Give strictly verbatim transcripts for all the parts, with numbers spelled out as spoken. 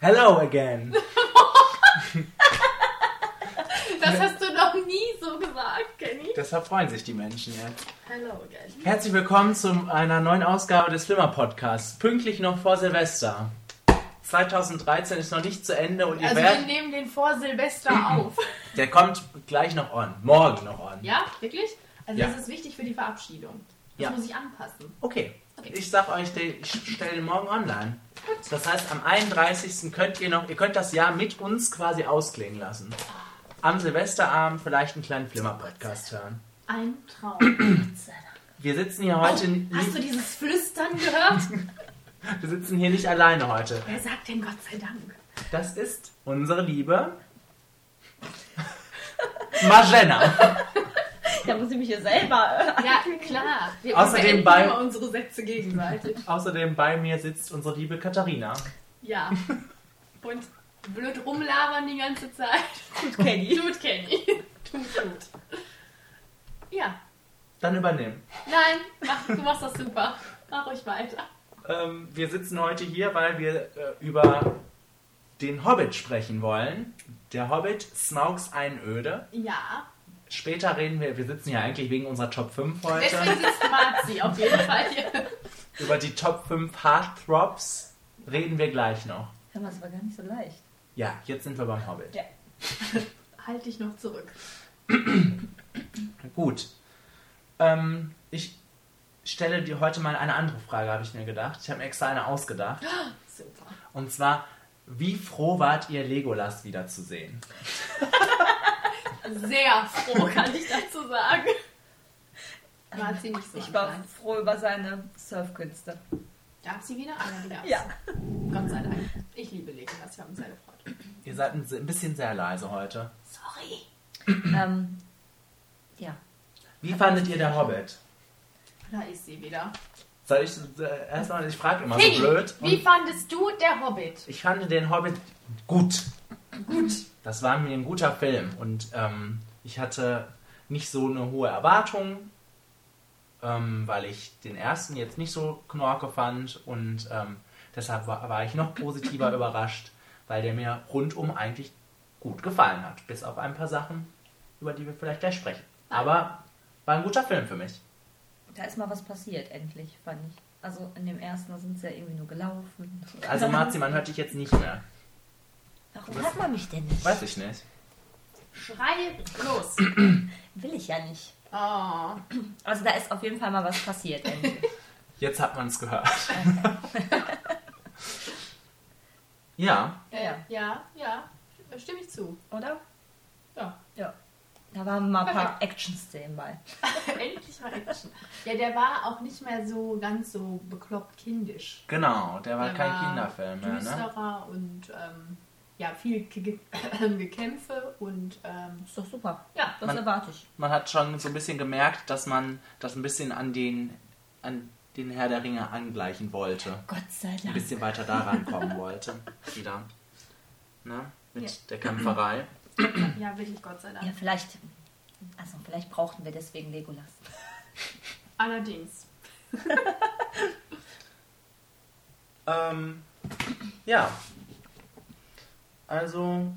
Hello again. Das hast du noch nie so gesagt, Kenny. Deshalb freuen sich die Menschen jetzt. Hello again. Herzlich willkommen zu einer neuen Ausgabe des Flimmer-Podcasts. Pünktlich noch vor Silvester. zwanzig dreizehn ist noch nicht zu Ende und ihr also werdet... wir nehmen den vor Silvester auf. Der kommt gleich noch on. Morgen noch on. Ja, wirklich? Also Ja. das ist wichtig für die Verabschiedung. Das Ja. muss ich anpassen. Okay. Okay. Ich sag euch, ich stelle den morgen online. Das heißt, am einunddreißigsten könnt ihr noch, ihr könnt das Jahr mit uns quasi ausklingen lassen. Am Silvesterabend vielleicht einen kleinen Flimmer-Podcast hören. Ein Traum. Gott sei Dank. Wir sitzen hier heute... Oh, hast du dieses Flüstern gehört? Wir sitzen hier nicht alleine heute. Wer sagt denn Gott sei Dank? Das ist unsere liebe Marjana. Da muss ich mich hier selber... Ja, klar. Wir Außerdem beenden bei- immer unsere Sätze gegenseitig. Außerdem bei mir sitzt unsere liebe Katharina. Ja. Und blöd rumlabern die ganze Zeit. Gut, Kenny. Tut Kenny. Tut gut. Ja. Dann übernehmen. Nein, mach, du machst das super. Mach ruhig weiter. Ähm, wir sitzen heute hier, weil wir äh, über den Hobbit sprechen wollen. Der Hobbit, Smaugs Einöde. Ja. Später reden wir, wir sitzen hier eigentlich wegen unserer Top fünf heute, Deswegen sitzt Marzi auf jeden Fall hier. über die Top fünf Heartthrobs reden wir gleich noch. Hör mal, das war gar nicht so leicht. Ja, jetzt sind wir beim Hobbit. Ja. Halt dich noch zurück. Gut. Ähm, ich stelle dir heute mal eine andere Frage, habe ich mir gedacht. Ich habe mir extra eine ausgedacht. Super. Und zwar, wie froh wart ihr, Legolas wiederzusehen? Sehr froh, kann ich dazu sagen. Marzi nicht so. Ich war anscheinend. froh über seine Surfkünste. Darf sie wieder? Ah, ja, die Ja. Gott sei Dank. Ich liebe Legolas, wir haben uns sehr gefreut. Ihr seid ein ein bisschen sehr leise heute. Sorry. ähm, ja. Wie fandet ihr der Hobbit? Da ist sie wieder. Soll ich äh, erstmal, ich frage immer Kenny, so blöd. wie Und fandest du der Hobbit? ich fand den Hobbit gut. Gut. Das war mir ein guter Film und ähm, ich hatte nicht so eine hohe Erwartung, ähm, weil ich den ersten jetzt nicht so knorke fand und ähm, deshalb war, war ich noch positiver überrascht, weil der mir rundum eigentlich gut gefallen hat. Bis auf ein paar Sachen, über die wir vielleicht gleich sprechen. Aber war ein guter Film für mich. Da ist mal was passiert, endlich, fand ich. Also in dem ersten, da sind sie ja irgendwie nur gelaufen. Also Marzi, man hört dich jetzt nicht mehr. Warum hört man mich denn nicht? Weiß ich nicht. Schrei los. Will ich ja nicht. Oh. Also da ist auf jeden Fall mal was passiert, endlich. Jetzt hat man es gehört. Ja. Äh, ja, ja. Stimme ich zu. Oder? Ja. Ja. Da waren mal ein paar Perfekt. Action-Szenen bei. Endlich mal Action. Ja, der war auch nicht mehr so ganz so bekloppt kindisch. Genau, der war Der kein war Kinderfilm mehr, ne? düsterer und ähm, ja, viel Ge Ge Gekämpfe und ähm, Ist doch super. ja, Das Man- erwarte ich. Man hat schon so ein bisschen gemerkt, dass man das ein bisschen an den, an den Herr der Ringe angleichen wollte. Gott sei Ein Dank. bisschen weiter daran kommen wollte. Wieder. Ne? Mit Ja. der Kämpferei. ja, wirklich Gott sei Dank. Ja, vielleicht, also vielleicht brauchten wir deswegen Legolas. Allerdings. Ähm, ja. Also,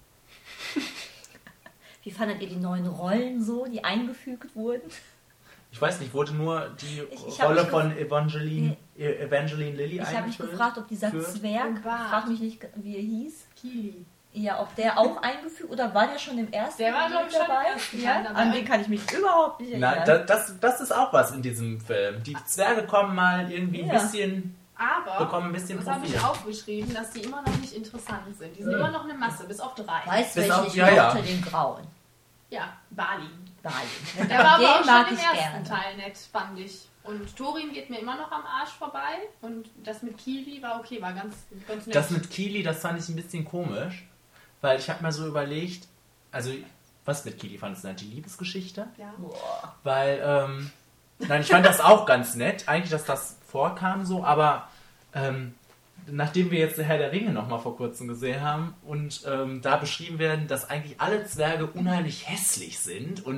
Wie fandet ihr die neuen Rollen so, die eingefügt wurden? ich weiß nicht, wurde nur die Ich- ich hab Rolle mich von Evangeline, E- Evangeline Lilly Ich habe mich eingefüllt? gefragt, ob dieser für- Zwerg, Und Bart. frag mich nicht, wie er hieß, Kili. ja, ob der auch eingefügt, oder war der schon im ersten Der war, Teil glaub ich, schon im dabei? ersten ja? Teil dabei. An den kann ich mich überhaupt nicht Nein, erinnern. da, das, das ist auch was in diesem Film. Die Zwerge kommen mal irgendwie ein Ja. bisschen, Aber, bekommen ein bisschen das habe ich Profil. aufgeschrieben, dass die immer noch nicht interessant sind. Die sind immer noch eine Masse, bis auf drei. Weißt du, Bis welchen auf- ich ja, ja. mochte? Den Grauen. Ja, Bali. Balin. Der war aber auch Den mag schon im ich ersten gerne. Teil nett, fand ich. Und Thorin geht mir immer noch am Arsch vorbei. Und das mit Kili war okay, war ganz, ganz nett. Das mit Kili, das fand ich ein bisschen komisch, weil ich habe mir so überlegt, also was mit Kili fandest du denn? Die Liebesgeschichte? ja. Boah. Weil, ähm, nein, ich fand das auch ganz nett, eigentlich, dass das vorkam so, aber ähm, nachdem wir jetzt der Herr der Ringe nochmal vor kurzem gesehen haben und ähm, da beschrieben werden, dass eigentlich alle Zwerge unheimlich hässlich sind und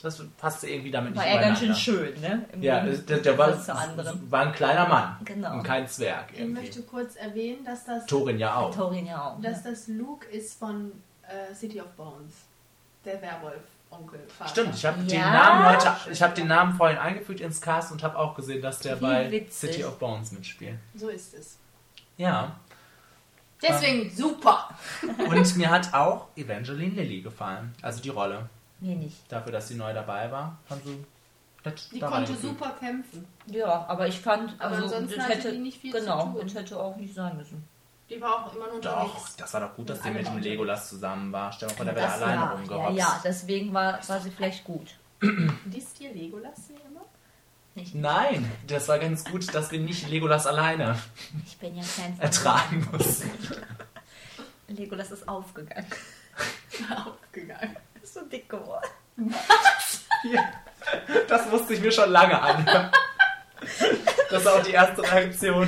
das passte irgendwie damit War nicht er ganz schön übereinander. schön, ne? Im Ja, Gegensatz der, der war, zu anderen. war ein kleiner Mann Genau. und kein Zwerg Ich irgendwie. möchte kurz erwähnen, dass das, Thorin ja auch. Thorin ja auch. dass ne? das Luke ist von äh, City of Bones. Der Werwolf-Onkel. Vater. Stimmt, ich habe Ja. den Namen heute, ich habe den Namen vorhin eingefügt ins Cast und habe auch gesehen, dass der Wie bei witzig. City of Bones mitspielt. So ist es. Ja. Deswegen super. Und mir hat auch Evangeline Lilly gefallen. Also die Rolle. Mir nicht. Dafür, dass sie neu dabei war, fand sie nett Die da konnte reingefügt. super kämpfen. Ja, aber ich fand, Aber also ansonsten das hatte hätte, die nicht viel genau, zu tun. das hätte auch nicht sein müssen. Die war auch immer nur Doch, unterwegs. das war doch gut, dass Und die mit alle dem waren Legolas zusammen war. Stell dir mal vor, der wäre Das alleine ja, ja, rumgehopst. ja, deswegen war, war sie vielleicht gut. Liest ihr Legolas hier immer? Nicht. Nein, das war ganz gut, dass wir nicht Legolas alleine Ich bin ja Fan von ertragen mussten. Legolas ist aufgegangen. Aufgegangen. Ist so dick geworden. Ja, das musste ich mir schon lange anhören. Das war auch die erste Reaktion.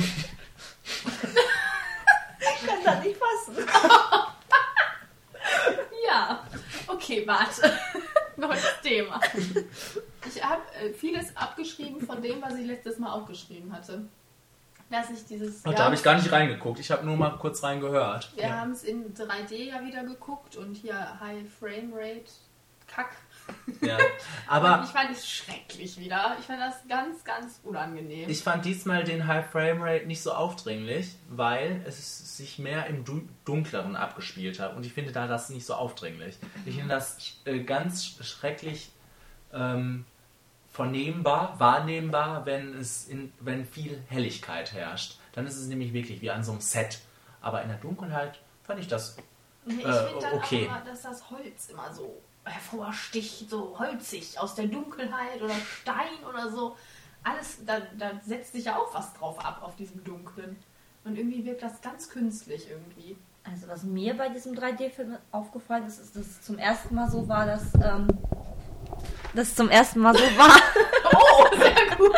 Ich kann das nicht fassen. Ja. Okay, warte. Neues Thema. Ich habe äh, vieles abgeschrieben von dem, was ich letztes Mal aufgeschrieben hatte. Dass ich dieses... Und da habe ich gar nicht reingeguckt. Ich habe nur mal kurz reingehört. Wir haben es in drei D ja wieder geguckt und hier High Frame Rate, Kack. Ja. Und Aber ich fand es schrecklich wieder. Ich fand das ganz, ganz unangenehm. ich fand diesmal den High Frame Rate nicht so aufdringlich, weil es sich mehr im Du- Dunkleren abgespielt hat. Und ich finde da das nicht so aufdringlich. Ich finde das äh, ganz schrecklich ähm, vernehmbar, wahrnehmbar, wenn es in, wenn viel Helligkeit herrscht. Dann ist es nämlich wirklich wie an so einem Set. Aber in der Dunkelheit fand ich das Nee, ich äh, finde dann okay. auch immer, dass das Holz immer so hervorsticht, so holzig aus der Dunkelheit oder Stein oder so. Alles, da, da setzt sich ja auch was drauf ab auf diesem Dunklen. Und irgendwie wirkt das ganz künstlich irgendwie. Also was mir bei diesem drei D-Film aufgefallen ist, ist, dass es zum ersten Mal so war, dass ähm, das zum ersten Mal so war. Oh, sehr gut.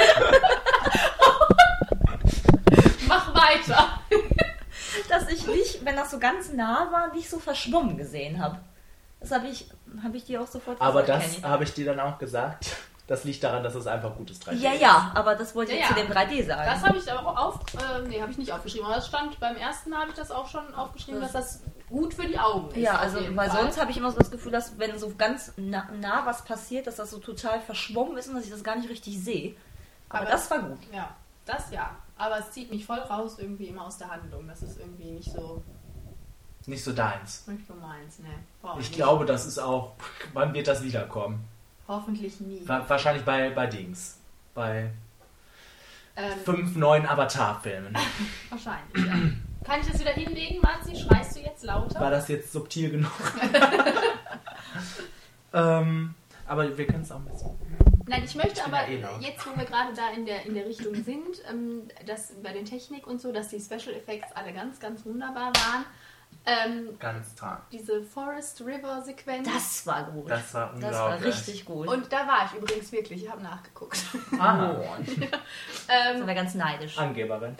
Mach weiter. dass ich nicht, wenn das so ganz nah war, nicht so verschwommen gesehen habe. Das habe ich, hab ich dir auch sofort Aber gesagt, das Kenny. habe ich dir dann auch gesagt. Das liegt daran, dass es einfach gutes drei D Ja, ist. ja, aber das wollte ich Ja, zu ja. dem drei D sagen. Das habe ich aber auch auf, äh, nee, habe ich nicht aufgeschrieben, aber das stand beim ersten Mal, habe ich das auch schon aufgeschrieben, dass das gut für die Augen ist. Ja, auf also jeden weil Fall. sonst habe ich immer so das Gefühl, dass wenn so ganz nah, nah was passiert, dass das so total verschwommen ist und dass ich das gar nicht richtig sehe. Aber, Aber- das war gut. Ja, das ja. Aber es zieht mich voll raus irgendwie immer aus der Handlung. Das ist irgendwie nicht so, Nicht so deins. nicht so meins, ne. Brauch Ich nicht. glaube, das ist auch. Wann wird das wiederkommen? Hoffentlich nie. Wa- Wahrscheinlich bei, bei Dings. Bei Ähm, fünf neuen Avatar-Filmen. wahrscheinlich, ja. Kann ich das wieder hinlegen, Marzi? Schreist du jetzt lauter? War das jetzt subtil genug? ähm, aber wir können es auch mit so. Nein, ich möchte Ich bin aber ja eh laut. jetzt, wo wir gerade da in der, in der Richtung sind, ähm, dass bei den Technik und so, dass die Special Effects alle ganz, ganz wunderbar waren. Ähm, Ganz toll. diese Forest River Sequenz. Das war gut. Das war Das unglaublich. war richtig gut. Und da war ich übrigens wirklich, ich habe nachgeguckt. Aha. Das ähm, war ganz neidisch. Angeberin.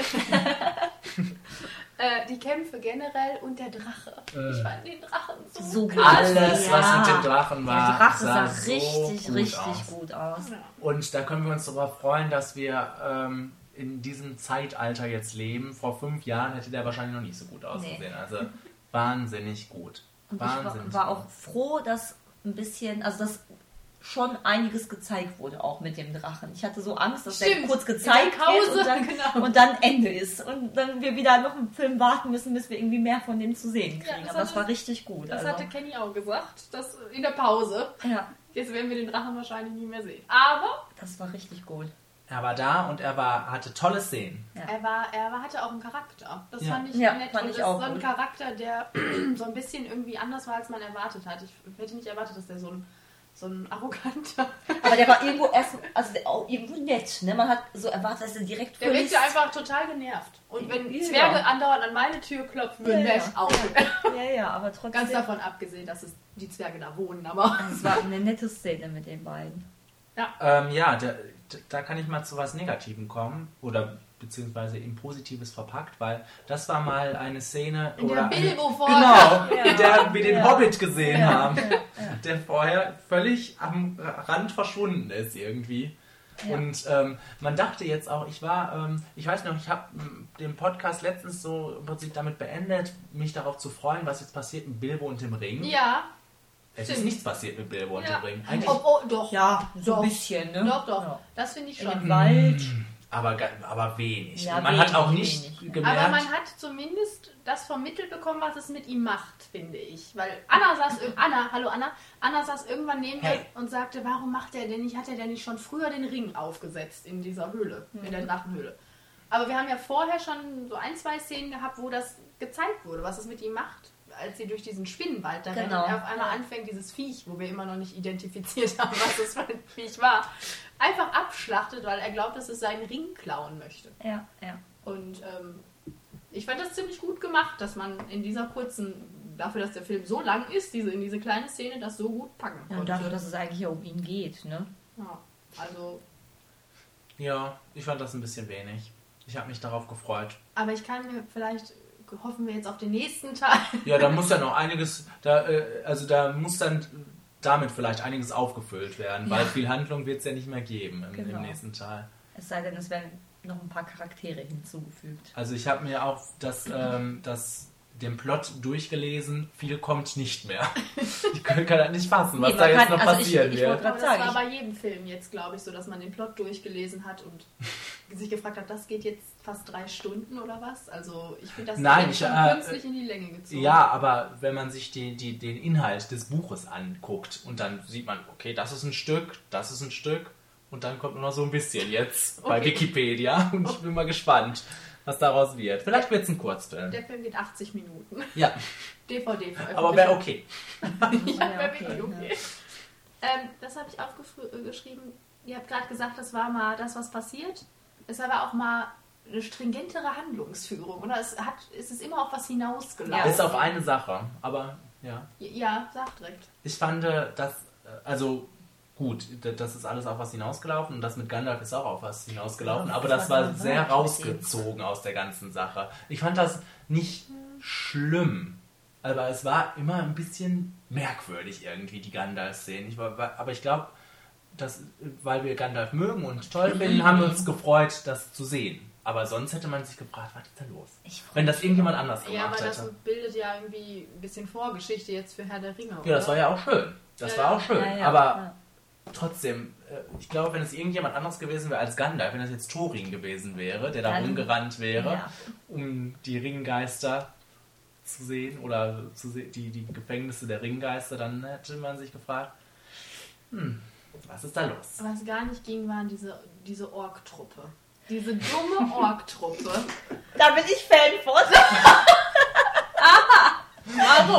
äh, die Kämpfe generell und der Drache. Äh. Ich fand den Drachen so, So gut. Alles, Ja. was mit dem Drachen war, Der Drache sah, so richtig, gut richtig aus. gut aus. Ja. Und da können wir uns darüber freuen, dass wir ähm, in diesem Zeitalter jetzt leben. Vor fünf Jahren hätte der wahrscheinlich noch nicht so gut ausgesehen. Also wahnsinnig gut. Und ich Wahnsinnig war, war gut. auch froh, dass ein bisschen, also dass schon einiges gezeigt wurde, auch mit dem Drachen. Ich hatte so Angst, dass der Stimmt. kurz gezeigt In der Pause, wird und dann, genau. und dann Ende ist. Und dann wir wieder noch einen Film warten müssen, bis wir irgendwie mehr von dem zu sehen Ja, kriegen. das Aber das hatte- war richtig gut. Das also. hatte Kenny auch gesagt, dass in der Pause. Ja, Jetzt werden wir den Drachen wahrscheinlich nie mehr sehen. Aber das war richtig gut. Er war da und er war, hatte tolle Szenen. Ja. er, war, er war, hatte auch einen Charakter. Das Ja. fand ich Ja, nett. fand und ich das auch ist so ein gut. Charakter, der so ein bisschen irgendwie anders war, als man erwartet hat. Ich hätte nicht erwartet, dass der so ein, so ein arroganter... Aber der war irgendwo erst, also der auch irgendwo nett. Ne? Man hat so erwartet, dass er direkt Der verliest. wirkte einfach total genervt. Und wenn Ja. Zwerge andauernd an meine Tür klopfen würden, wäre ich auch. Ja, ja, aber trotzdem. Ganz davon abgesehen, dass es die Zwerge da wohnen, aber... Es war eine nette Szene mit den beiden. Ähm, ja, der, da kann ich mal zu was Negativem kommen. Oder beziehungsweise in Positives verpackt, weil das war mal eine Szene... In oder der Bilbo eine, vorher. Genau, in der wir den Ja. Hobbit gesehen Ja. haben. Ja. Ja. Der vorher völlig am Rand verschwunden ist irgendwie. Ja. Und ähm, man dachte jetzt auch, ich war, ähm, ich weiß noch, ich habe den Podcast letztens so im Prinzip damit beendet, mich darauf zu freuen, was jetzt passiert mit Bilbo und dem Ring. Ja. Es ist stimmt. nichts passiert mit Bilbo und ja. dem Ring. Eigentlich, Oh, oh, doch. Ja, so Doch. ein bisschen, ne? Doch, doch. Ja. Das finde ich In schon. dem Wald. aber, ga- aber wenig. Ja, Und man wenig, hat auch nicht wenig, ja. gemerkt... Aber man hat zumindest das vermittelt bekommen, was es mit ihm macht, finde ich. Weil Anna saß, ir- Anna, hallo Anna, Anna saß irgendwann neben Hey. mir und sagte, warum macht er denn nicht, hat er denn nicht schon früher den Ring aufgesetzt in dieser Höhle, in der Drachenhöhle? Aber wir haben ja vorher schon so ein, zwei Szenen gehabt, wo das gezeigt wurde, was es mit ihm macht, als sie durch diesen Spinnenwald da rennen Genau. und er auf einmal anfängt, dieses Viech, wo wir immer noch nicht identifiziert haben, was das für ein Viech war, einfach abschlachtet, weil er glaubt, dass es seinen Ring klauen möchte. Ja, ja. Und ähm, ich fand das ziemlich gut gemacht, dass man in dieser kurzen, dafür, dass der Film so lang ist, diese, in diese kleine Szene das so gut packen Ja, konnte. und dafür, dass es eigentlich ja um ihn geht, ne? Ja, also, Ja, ich fand das ein bisschen wenig. Ich habe mich darauf gefreut. aber ich kann mir vielleicht, hoffen wir jetzt auf den nächsten Teil. Ja, da muss ja noch einiges, da, äh, also da muss dann damit vielleicht einiges aufgefüllt werden, weil Ja. viel Handlung wird es ja nicht mehr geben im, Genau. im nächsten Teil. Es sei denn, es werden noch ein paar Charaktere hinzugefügt. Also ich habe mir auch das, ähm, das, den Plot durchgelesen, viel kommt nicht mehr. Ich kann, kann das nicht fassen, was Nee, da man jetzt kann- noch also ich- passieren ich wird. wollte- Aber das sagen, war ich- bei jedem Film jetzt, glaube ich, so, dass man den Plot durchgelesen hat und sich gefragt hat, das geht jetzt fast drei Stunden oder was? Also ich finde, das Nein, wird ich, schon äh, künstlich in die Länge gezogen. Ja, aber wenn man sich die, die, den Inhalt des Buches anguckt und dann sieht man, okay, das ist ein Stück, das ist ein Stück und dann kommt nur noch so ein bisschen jetzt bei Okay. Wikipedia und ich bin mal gespannt, was daraus wird. Vielleicht wird es ein Kurzfilm. Der Film geht achtzig Minuten. Ja, D V D veröffentlicht. aber wäre okay. ja, Ja, wäre okay, wirklich okay. Ähm, das habe ich aufgeschrieben. Ihr habt gerade gesagt, das war mal das, was passiert. Es war aber auch mal eine stringentere Handlungsführung. Oder es, hat, es ist immer auf was hinausgelaufen. Bis auf eine Sache, aber ja. Ja, sag direkt. Ich fand, äh, dass, äh, also gut, d- das ist alles auf was hinausgelaufen und das mit Gandalf ist auch auf was hinausgelaufen, Ja, aber das das war war so sehr weit rausgezogen aus der ganzen Sache. Ich fand das nicht schlimm, aber es war immer ein bisschen merkwürdig irgendwie, die Gandalf-Szenen. Ich war, war- aber ich glaube, dass, weil wir Gandalf mögen und toll finden, haben wir uns gefreut, das zu sehen. Aber sonst hätte man sich gefragt, was ist da los? Ich freu Wenn das irgendjemand anders Ja, gemacht aber das hätte. bildet ja irgendwie ein bisschen Vorgeschichte jetzt für Herr der Ringe. Ja, das oder? war ja auch schön. Das Ja, war auch schön. Ja, ja, aber ja. trotzdem, äh, ich glaube, wenn es irgendjemand anderes gewesen wäre als Gandalf, wenn das jetzt Thorin gewesen wäre, der da Dann- rumgerannt wäre, ja. um die Ringgeister zu sehen oder zu se die, die Gefängnisse der Ringgeister, dann hätte man sich gefragt, hm, was ist da los? Was gar nicht ging, waren diese, diese Ork-Truppe. Diese dumme Ork-Truppe. Da bin ich Fan von. Warum?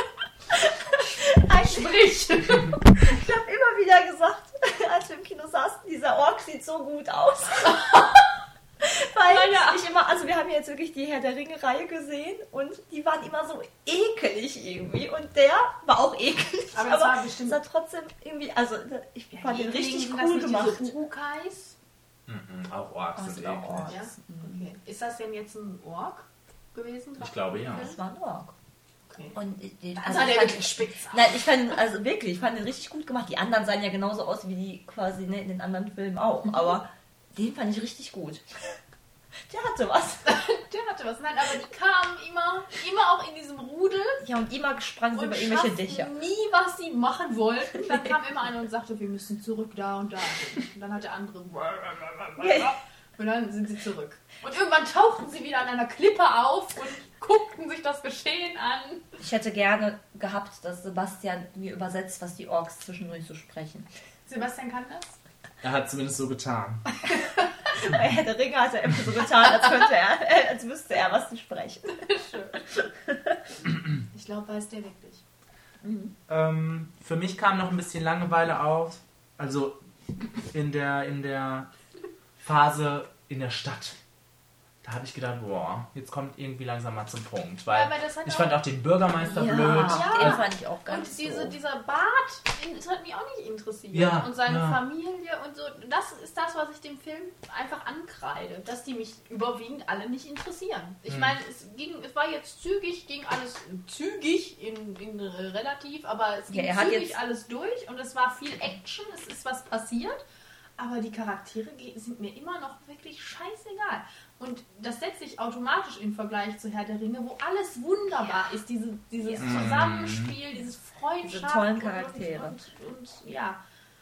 Ein- Sprich! Ich habe immer wieder gesagt, als wir im Kino saßen, dieser Ork sieht so gut aus. Weil Ja. ich immer, also wir haben jetzt wirklich die Herr der Ringe-Reihe gesehen und die waren immer so ekelig irgendwie und der war auch ekelig, Aber aber, es war bestimmt- es war trotzdem irgendwie, also ich fand den richtig Sind das cool nicht gemacht. Diese Urukais? Mhm, auch Orks Oh, sind sind auch eklig. Orks. Ja? Okay. Ist das denn jetzt ein Ork gewesen? Ich glaube, ja. Das war ein Ork. Okay. Und ich- den, Also also hat ich er fand, wirklich spitz. nein, ich fand, also wirklich, ich fand den richtig gut gemacht. Die anderen sahen ja genauso aus wie die quasi ne, in den anderen Filmen auch, aber den fand ich richtig gut. Der hatte was. Der hatte was. Nein, aber die kamen immer, immer auch in diesem Rudel Ja, und immer sprangen sie und über irgendwelche schafften Dächer. nie, was sie machen wollten. Dann kam immer einer und sagte, wir müssen zurück da und da. Und dann hat der andere und dann sind sie zurück. Und irgendwann tauchten sie wieder an einer Klippe auf und guckten sich das Geschehen an. Ich hätte gerne gehabt, dass Sebastian mir übersetzt, was die Orks zwischendurch so sprechen. Sebastian kann das? Er hat zumindest so getan. Bei Herr der Ringe hat er immer so getan, als könnte er, äh, als wüsste er, was sie sprechen. Ich glaube, weiß der wirklich. Ähm, für mich kam noch ein bisschen Langeweile auf. Also in der, in der Phase in der Stadt. da habe ich gedacht, boah, jetzt kommt irgendwie langsam mal zum Punkt. Weil Ja, aber das hat ich auch- fand auch den Bürgermeister Ja, blöd. Ja. den fand ich auch ganz Und diese, doof. dieser Bart, das hat mich auch nicht interessiert. Ja, und seine ja. Familie und so. Das ist das, was ich dem Film einfach ankreide. Dass die mich überwiegend alle nicht interessieren. Ich Hm. meine, es ging, es war jetzt zügig, ging alles zügig in, in äh, relativ, aber es ging Ja, er hat zügig jetzt- alles durch und es war viel Action, es ist was passiert. Aber die Charaktere ge- sind mir immer noch wirklich scheißegal. Und das setzt sich automatisch in Vergleich zu Herr der Ringe, wo alles wunderbar ist. Diese, dieses Ja. Zusammenspiel, dieses Freundschaft. Diese tollen und- Charaktere. Und, und, und ja,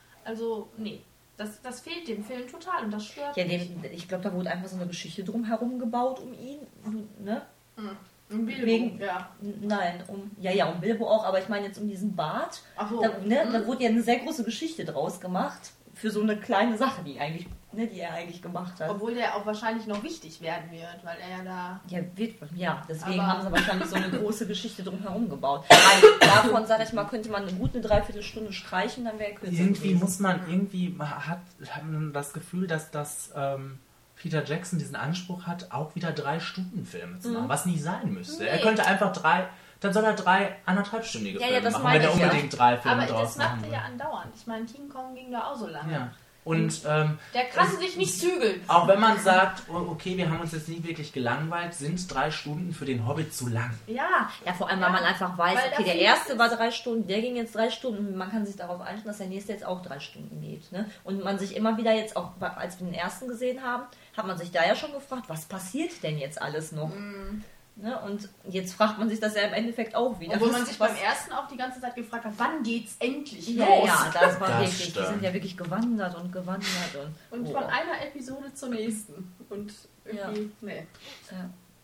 also nee, das, das fehlt dem Film total und das stört Ja, mich. dem, ich glaube, da wurde einfach so eine Geschichte drumherum gebaut um ihn. Ne? Mhm. Im Bilbo, Wegen- ja. Nein, um ja, ja, um Bilbo auch, aber ich meine jetzt um diesen Bart. Ach so. Da, ne, Mhm. da wurde ja eine sehr große Geschichte draus gemacht. Für so eine kleine Sache, die eigentlich, ne, die er eigentlich gemacht hat. Obwohl der auch wahrscheinlich noch wichtig werden wird, weil er ja da... Ja, wird, ja, deswegen Aber- haben sie wahrscheinlich so eine große Geschichte drumherum gebaut. Weil davon, sag ich mal, könnte man eine gute Dreiviertelstunde streichen, dann wäre er kürzer Irgendwie gewesen. muss man, irgendwie hat, hat man das Gefühl, dass das ähm, Peter Jackson diesen Anspruch hat, auch wieder drei Stunden Filme zu machen, Mhm. was nicht sein müsste. Nee. Er könnte einfach drei, dann soll er drei anderthalbstündige Ja, ja, Filme das machen, meine wenn er ich ja. unbedingt drei Filme Aber draus das macht machen er will. ja andauernd. Ich meine, King Kong ging da auch so lange. Ja. Und ähm, Der kann es- sich nicht zügeln. auch wenn man sagt, oh, okay, wir haben uns jetzt nie wirklich gelangweilt, sind drei Stunden für den Hobbit zu lang. Ja, Ja, vor allem, weil man einfach weiß, Weil okay, da der viel erste ist. war drei Stunden, der ging jetzt drei Stunden. Man kann sich darauf einstellen, dass der nächste jetzt auch drei Stunden geht. Ne? Und man sich immer wieder jetzt auch, bei- als wir den ersten gesehen haben, hat man sich da ja schon gefragt, was passiert denn jetzt alles noch? Mhm. Ne? Und jetzt fragt man sich das ja im Endeffekt auch wieder. obwohl Was- man sich was- beim ersten auch die ganze Zeit gefragt hat, wann geht's endlich Ja, los? ja, das war Das wirklich, die stimmt. sind ja wirklich gewandert und gewandert. Und, Und oh. von einer Episode zur nächsten. Und irgendwie, nee. Ja.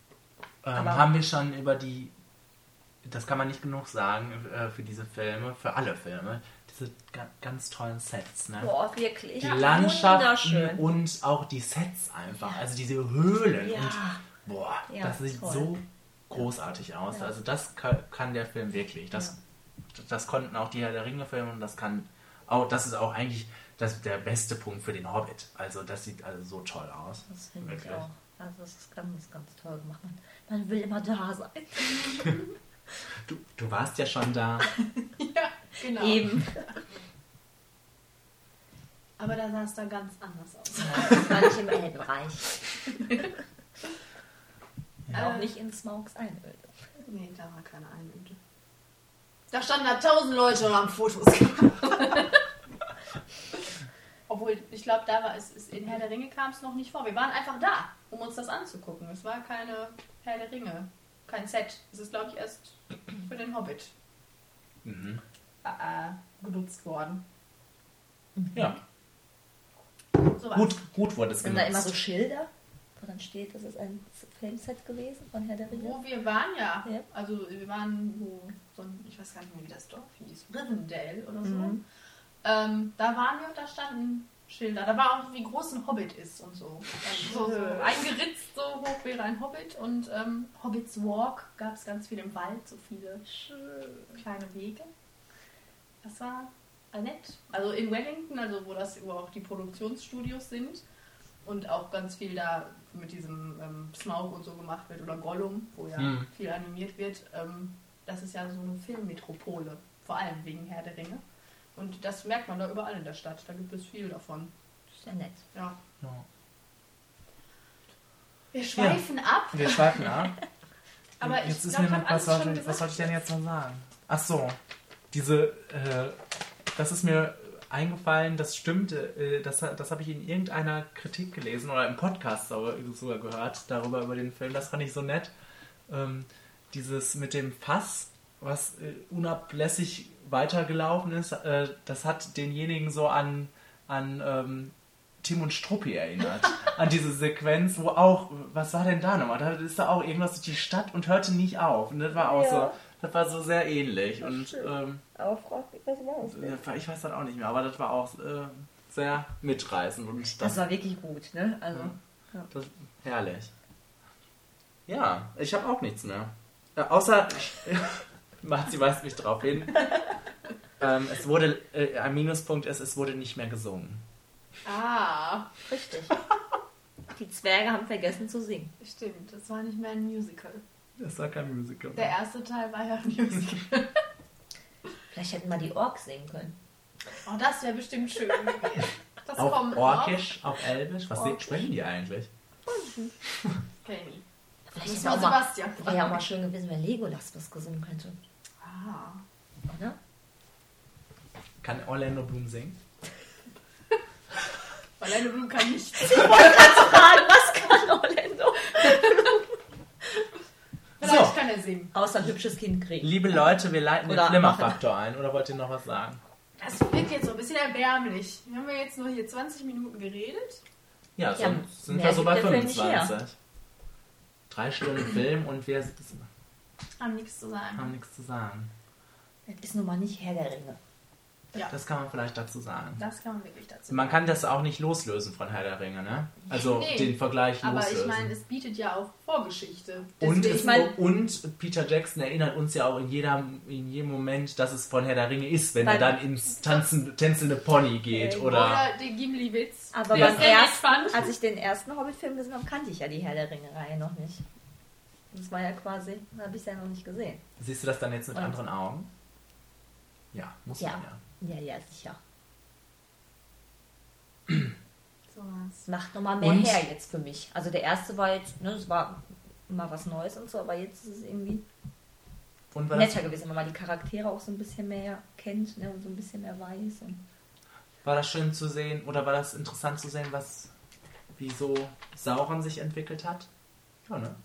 Ähm, Aber- haben wir schon über die, das kann man nicht genug sagen, äh, für diese Filme, für alle Filme, diese ga ganz tollen Sets. Ne? Boah, wirklich. Die Ja, Landschaften wunderschön. und auch die Sets einfach, Ja. also diese Höhlen. Ja. Und, boah, Ja, das sieht toll. so großartig aus. Ja. Also das kann, kann der Film wirklich. Das, das konnten auch die Herr der Ringe-Filme und das kann auch, das ist auch eigentlich das, der beste Punkt für den Hobbit. Also das sieht also so toll aus. Das finde ich Wirklich. auch. Also das ist ganz, ganz toll gemacht. Man, man will immer da sein. Du, du warst ja schon da. Ja, genau. Eben. Aber da sah es dann ganz anders aus. Ja, das war nicht im Elbenreich. Ja. Auch nicht in Smaugs Einöde. Nee, da war keine Einöde. Da standen da tausend Leute und haben Fotos gemacht. Obwohl, ich glaube, da war es, es, in Herr der Ringe kam es noch nicht vor. Wir waren einfach da, um uns das anzugucken. Es war keine Herr der Ringe, kein Set. Es ist, glaube ich, erst für den Hobbit Mhm. äh, äh, genutzt worden. Ja, So war's. gut, gut wurde es Sind da immer so genutzt. Schilder, wo dann steht, das ist ein Filmset gewesen von Herr der Ringe? Wo wir waren, ja. Ja. Also wir waren wo so ein, ich weiß gar nicht mehr, wie das Dorf hieß, Rivendell oder so. Mhm. Ähm, da waren wir und da standen Schilder. Da war auch, wie groß ein Hobbit ist und so. Also so, so eingeritzt, so hoch wäre ein Hobbit. Und ähm, Hobbits Walk gab es ganz viel im Wald, so viele kleine Wege. Das war äh, nett. Also in Wellington, also wo das wo auch die Produktionsstudios sind und auch ganz viel da mit diesem ähm, Smaug und so gemacht wird oder Gollum, wo ja Mhm. viel animiert wird. Ähm, das ist ja so eine Filmmetropole, vor allem wegen Herr der Ringe. Und das merkt man da überall in der Stadt. Da gibt es viel davon. Das ist ja nett. Ja. Ja. Wir schweifen ab. Wir schweifen ab. Aber ich jetzt ist glaub, mir ich noch, hab was alles sollte, schon was sollte ich denn gesagt jetzt noch sagen? Ach so, diese, äh, das ist mir eingefallen, das stimmte, äh, das, das habe ich in irgendeiner Kritik gelesen oder im Podcast sogar, sogar gehört, darüber über den Film, das fand ich so nett. Ähm, dieses mit dem Fass, was äh, unablässig weitergelaufen ist, äh, das hat denjenigen so an, an ähm, Tim und Struppi erinnert. An diese Sequenz, wo auch, was war denn da nochmal? Da ist da auch irgendwas durch die Stadt und hörte nicht auf. Und das war auch Ja. so, das war so sehr ähnlich. Das Und stimmt. ähm, Aber frag mich, was war das denn? ich weiß dann auch nicht mehr, aber das war auch äh, sehr mitreißend. Und das, Das war wirklich gut, ne? Also, das herrlich. Ja, ich habe auch nichts mehr. Äh, außer, Marzi weist mich drauf hin. ähm, es wurde, äh, ein Minuspunkt ist, es wurde nicht mehr gesungen. Ah, richtig. die Zwerge haben vergessen zu singen. Stimmt, das war nicht mehr ein Musical. Das war kein Musical. Der erste Teil war ja ein Musical. Vielleicht hätten wir die Orks singen können. Oh, das wäre bestimmt schön gewesen. Das Auf kommt Orkisch, auf Elbisch? Was Orkisch. sprechen die eigentlich? Kenny. Vielleicht Muss wäre mal auch, mal- Sebastian wäre ja auch mal schön gewesen, wenn Legolas was gesungen könnte. Ah. Oder? Kann Orlando Bloom singen? Orlando Bloom kann nicht. Fragen, was kann Orlando? Vielleicht So. kann er singen. Außer ein hübsches Kind kriegen. Liebe Leute, wir leiten den Oder Flimmerfaktor ein. Oder wollt ihr noch was sagen? Das wirkt jetzt so ein bisschen erbärmlich. Wir haben ja jetzt nur hier zwanzig Minuten geredet. Ja, Ja, sonst sind mehr wir so bei gibt der Film nicht fünfundzwanzig. Drei Stunden Film und wir Haben nichts zu sagen. haben nichts zu sagen. Das ist nun mal nicht Herr der Ringe. Ja, Das kann man vielleicht dazu sagen. das kann man wirklich dazu Man kann das auch nicht loslösen von Herr der Ringe, ne? Also Nee. den Vergleich Aber loslösen. ich meine, es bietet ja auch Vorgeschichte. und, Deswegen- es, ich mein- und Peter Jackson erinnert uns ja auch in, jeder, in jedem Moment, dass es von Herr der Ringe ist, wenn Weil- er dann ins tanzen, tänzelnde Pony geht. Äh, oder Oder den Gimli-Witz. Aber Ja. beim Was der nett ersten, fand. als ich den ersten Hobbit-Film gesehen habe, kannte ich ja die Herr der Ringe-Reihe noch nicht. Das war ja quasi, habe ich ja noch nicht gesehen. siehst du das dann jetzt mit Und- anderen Augen? Ja, muss Ja. man ja. Ja, ja, sicher. So was. Es macht nochmal mehr Und- her jetzt für mich. Also der erste war jetzt, ne, es war mal was Neues und so, aber jetzt ist es irgendwie Und war das, netter gewesen, wenn man die Charaktere auch so ein bisschen mehr kennt, ne, und so ein bisschen mehr weiß. Und war das schön zu sehen oder war das interessant zu sehen, was wieso Sauron sich entwickelt hat? Ja, ne?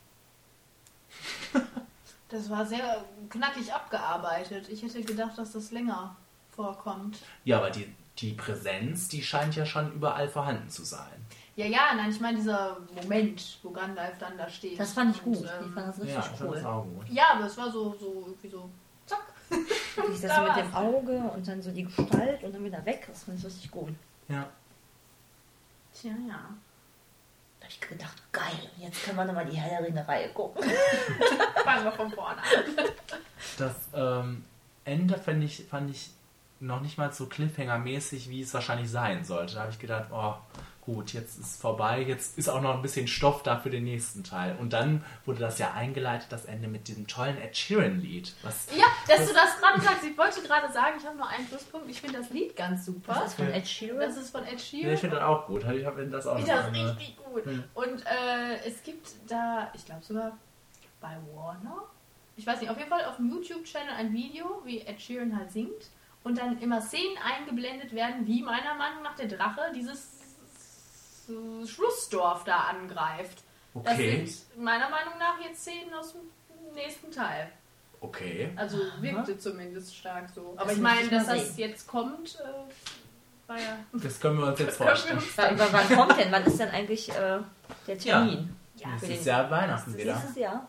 Das war sehr knackig abgearbeitet. Ich hätte gedacht, dass das länger vorkommt. Ja, aber die, die Präsenz, die scheint ja schon überall vorhanden zu sein. Ja, ja, nein, ich meine dieser Moment, wo Gandalf dann da steht. das fand ich Und, gut. ähm, Ich fand das Ja, richtig ich fand das cool. auch gut. Ja, aber es war so, so irgendwie so, zack. Wie ist das Da so mit war's. dem Auge und dann so die Gestalt und dann wieder weg. Das fand ich richtig gut. Ja. Tja, ja. Da habe ich gedacht, geil, und jetzt können wir nochmal die Herr der Ringe-Reihe gucken. Fangen wir von vorne an. Das ähm, Ende fand ich, fand ich noch nicht mal so Cliffhanger-mäßig, wie es wahrscheinlich sein sollte. Da habe ich gedacht, oh, gut, jetzt ist vorbei, jetzt ist auch noch ein bisschen Stoff da für den nächsten Teil. Und dann wurde das ja eingeleitet, das Ende mit diesem tollen Ed Sheeran-Lied. Was Ja, dass du das gerade sagst. Ich wollte gerade sagen, ich habe noch einen Pluspunkt. Ich finde das Lied ganz super. Das ist von Ed Sheeran. Das ist von Ed ja, Sheeran. ich finde das auch gut. Ich habe das auch Ich noch finde das angehört. richtig gut. Mhm. Und äh, es gibt da, ich glaube sogar bei Warner, ich weiß nicht, auf jeden Fall auf dem YouTube-Channel ein Video, wie Ed Sheeran halt singt und dann immer Szenen eingeblendet werden, wie meiner Meinung nach der Drache dieses äh, Schlussdorf da angreift. Okay. Das sind meiner Meinung nach jetzt Szenen aus dem nächsten Teil. Okay. Also wirkte zumindest stark so. Aber Das ich muss meine, ich mal dass das sehen. jetzt kommt, äh, war ja... Das können wir uns jetzt Können wir vorstellen. uns W- w- Wann kommt denn? Wann ist denn eigentlich äh, der Termin? Ja, für Nächstes den- Jahr Weihnachten wieder. Nächstes Jahr.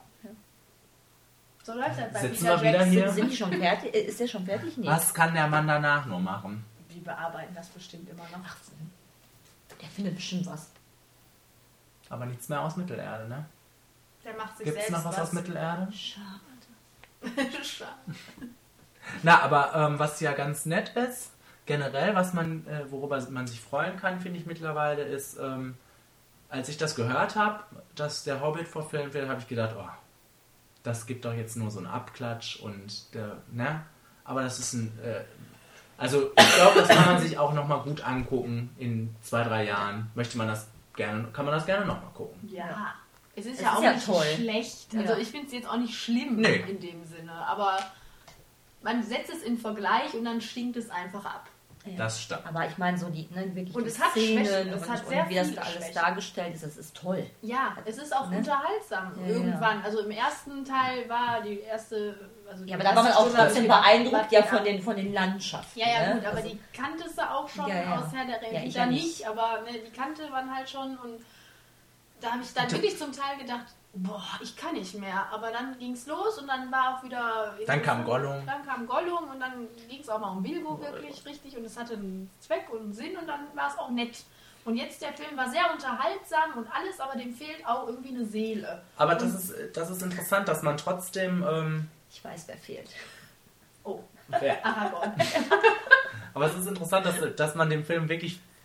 so läuft das bei Sitzen Peter wir wieder Jackson. hier? Sind die schon fertig? Ist der schon fertig? Nee. Was kann der Mann danach nur machen? Die bearbeiten das bestimmt immer noch. Ach, der findet bestimmt was. Aber nichts mehr aus Mittelerde, ne? Der macht sich Gibt es selbst noch was, aus Mittelerde? Schade. Schade. Na, aber ähm, was ja ganz nett ist, generell, was man, äh, worüber man sich freuen kann, finde ich mittlerweile, ist, ähm, als ich das gehört habe, dass der Hobbit verfilmt wird, habe ich gedacht, oh, das gibt doch jetzt nur so einen Abklatsch und der, ne? Aber das ist ein, äh, also ich glaube, das kann man sich auch nochmal gut angucken in zwei, drei Jahren. Möchte man das gerne, kann man das gerne nochmal gucken. Ja. Es ist Es ja ist auch ja nicht toll. schlecht. Also Ja. ich finde es jetzt auch nicht schlimm Nee. in dem Sinne. Aber man setzt es in Vergleich und dann stinkt es einfach ab. Ja. Das stimmt. Aber ich meine, so die, ne, wirklich Und die es hat Szenen Schwächen, es und, hat und sehr wie das viele da alles Schwächen. dargestellt ist, das ist toll. Ja, es ist auch Ne? unterhaltsam Ja, ja. irgendwann. Also im ersten Teil war die erste... Also die Ja, aber da war man erste auch Stunde trotzdem hab ich gedacht, beeindruckt was ja geht von ab? den, von den Landschaften. Ja, ja, ne? gut, aber Also, die kanntest du auch schon Ja, ja. aus Herr der Ringe. Ja, ich Peter ja nicht, nicht. aber ne, die kannte man halt schon und da habe ich dann wirklich zum Teil gedacht, boah, ich kann nicht mehr. Aber dann ging es los und dann war auch wieder... Dann kam Gollum. Dann kam Gollum und dann ging es auch mal um Bilbo wirklich richtig und es hatte einen Zweck und einen Sinn und dann war es auch nett. Und jetzt der Film war sehr unterhaltsam und alles, aber dem fehlt auch irgendwie eine Seele. Aber das ist, das ist interessant, dass man trotzdem, ähm, ich weiß, wer fehlt. Oh, wer, Aragorn. aber es ist interessant, dass, dass man dem Film wirklich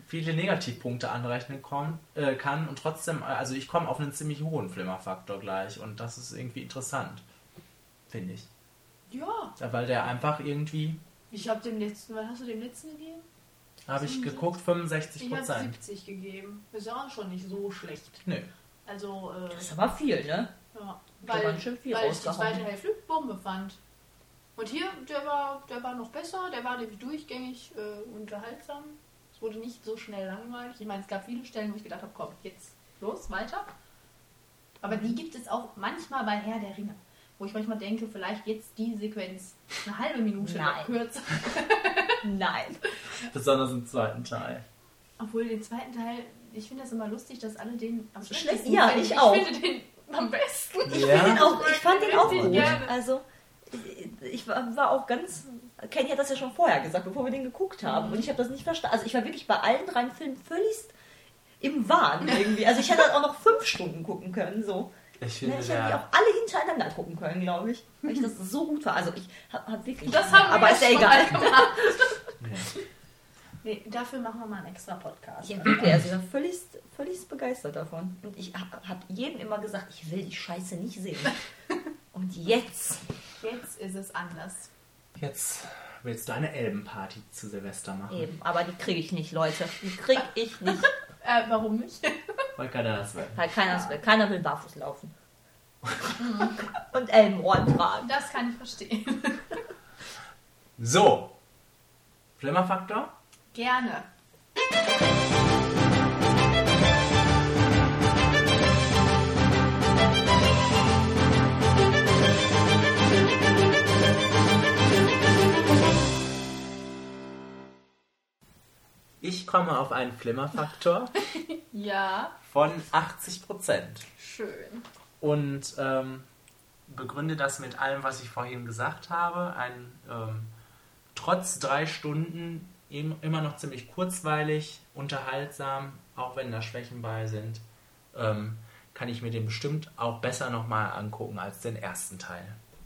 viele Negativpunkte anrechnen komm, äh, kann und trotzdem, also ich komme auf einen ziemlich hohen Flimmerfaktor gleich und das ist irgendwie interessant, finde ich. Ja. Ja, weil der einfach irgendwie, Ich habe dem letzten, was hast du dem letzten gegeben? habe ich geguckt, fünfundsechzig Ich habe Prozent. siebzig gegeben. Ist ja auch schon nicht so schlecht. Nö. Also, äh, Das ist aber viel, ne? ja. Da Weil, waren schon viel weil ich die rausgehauen. zweite Hälfte Bombe fand. Und hier, der war, der war noch besser, der war nämlich durchgängig äh, unterhaltsam. Es wurde nicht so schnell langweilig. Ich meine, es gab viele Stellen, wo ich gedacht habe, komm, jetzt los, weiter. Aber die gibt es auch manchmal bei Herr der Ringe. Wo ich manchmal denke, vielleicht jetzt die Sequenz eine halbe Minute Nein. kürzer. Nein. Besonders im zweiten Teil. Obwohl den zweiten Teil, ich finde das immer lustig, dass alle den am Schlecht- schlechtesten ja, finden. ich auch. Ich finde den am besten. Ich, Ja. find den auch, ich fand den auch Richtig gut. gerne. Also, ich, ich war war auch ganz. Kenny hat das ja schon vorher gesagt, bevor wir den geguckt haben. Und ich habe das nicht verstanden. Also, ich war wirklich bei allen drei Filmen völlig im Wahn irgendwie. Also, ich hätte auch noch fünf Stunden gucken können. So. Ich Ne, finde, ich hätte die der, auch alle hintereinander gucken können, glaube ich. Weil ich das so gut war. Also, ich habe hab wirklich. Das haben wir aber ist ja schon egal. mal gemacht. ja. Nee, dafür machen wir mal einen extra Podcast. Ja, wirklich, also ich war völlig, völlig begeistert davon. Und ich habe hab jedem immer gesagt, ich will die Scheiße nicht sehen. Und jetzt, Jetzt ist es anders. Jetzt willst du eine Elbenparty zu Silvester machen. eben, aber die kriege ich nicht, Leute. Die kriege ich nicht. Äh, warum nicht? Weil keiner das will. Weil keiner das will. Keiner will barfuß laufen. Und Elmenohren tragen. Das kann ich verstehen. So. Flimmerfaktor? Gerne. Ich komme auf einen Flimmerfaktor Ja, von achtzig Prozent. schön. Und ähm, begründe das mit allem, was ich vorhin gesagt habe. Ein ähm, trotz drei Stunden im, immer noch ziemlich kurzweilig, unterhaltsam, auch wenn da Schwächen bei sind, ähm, kann ich mir den bestimmt auch besser nochmal angucken als den ersten Teil.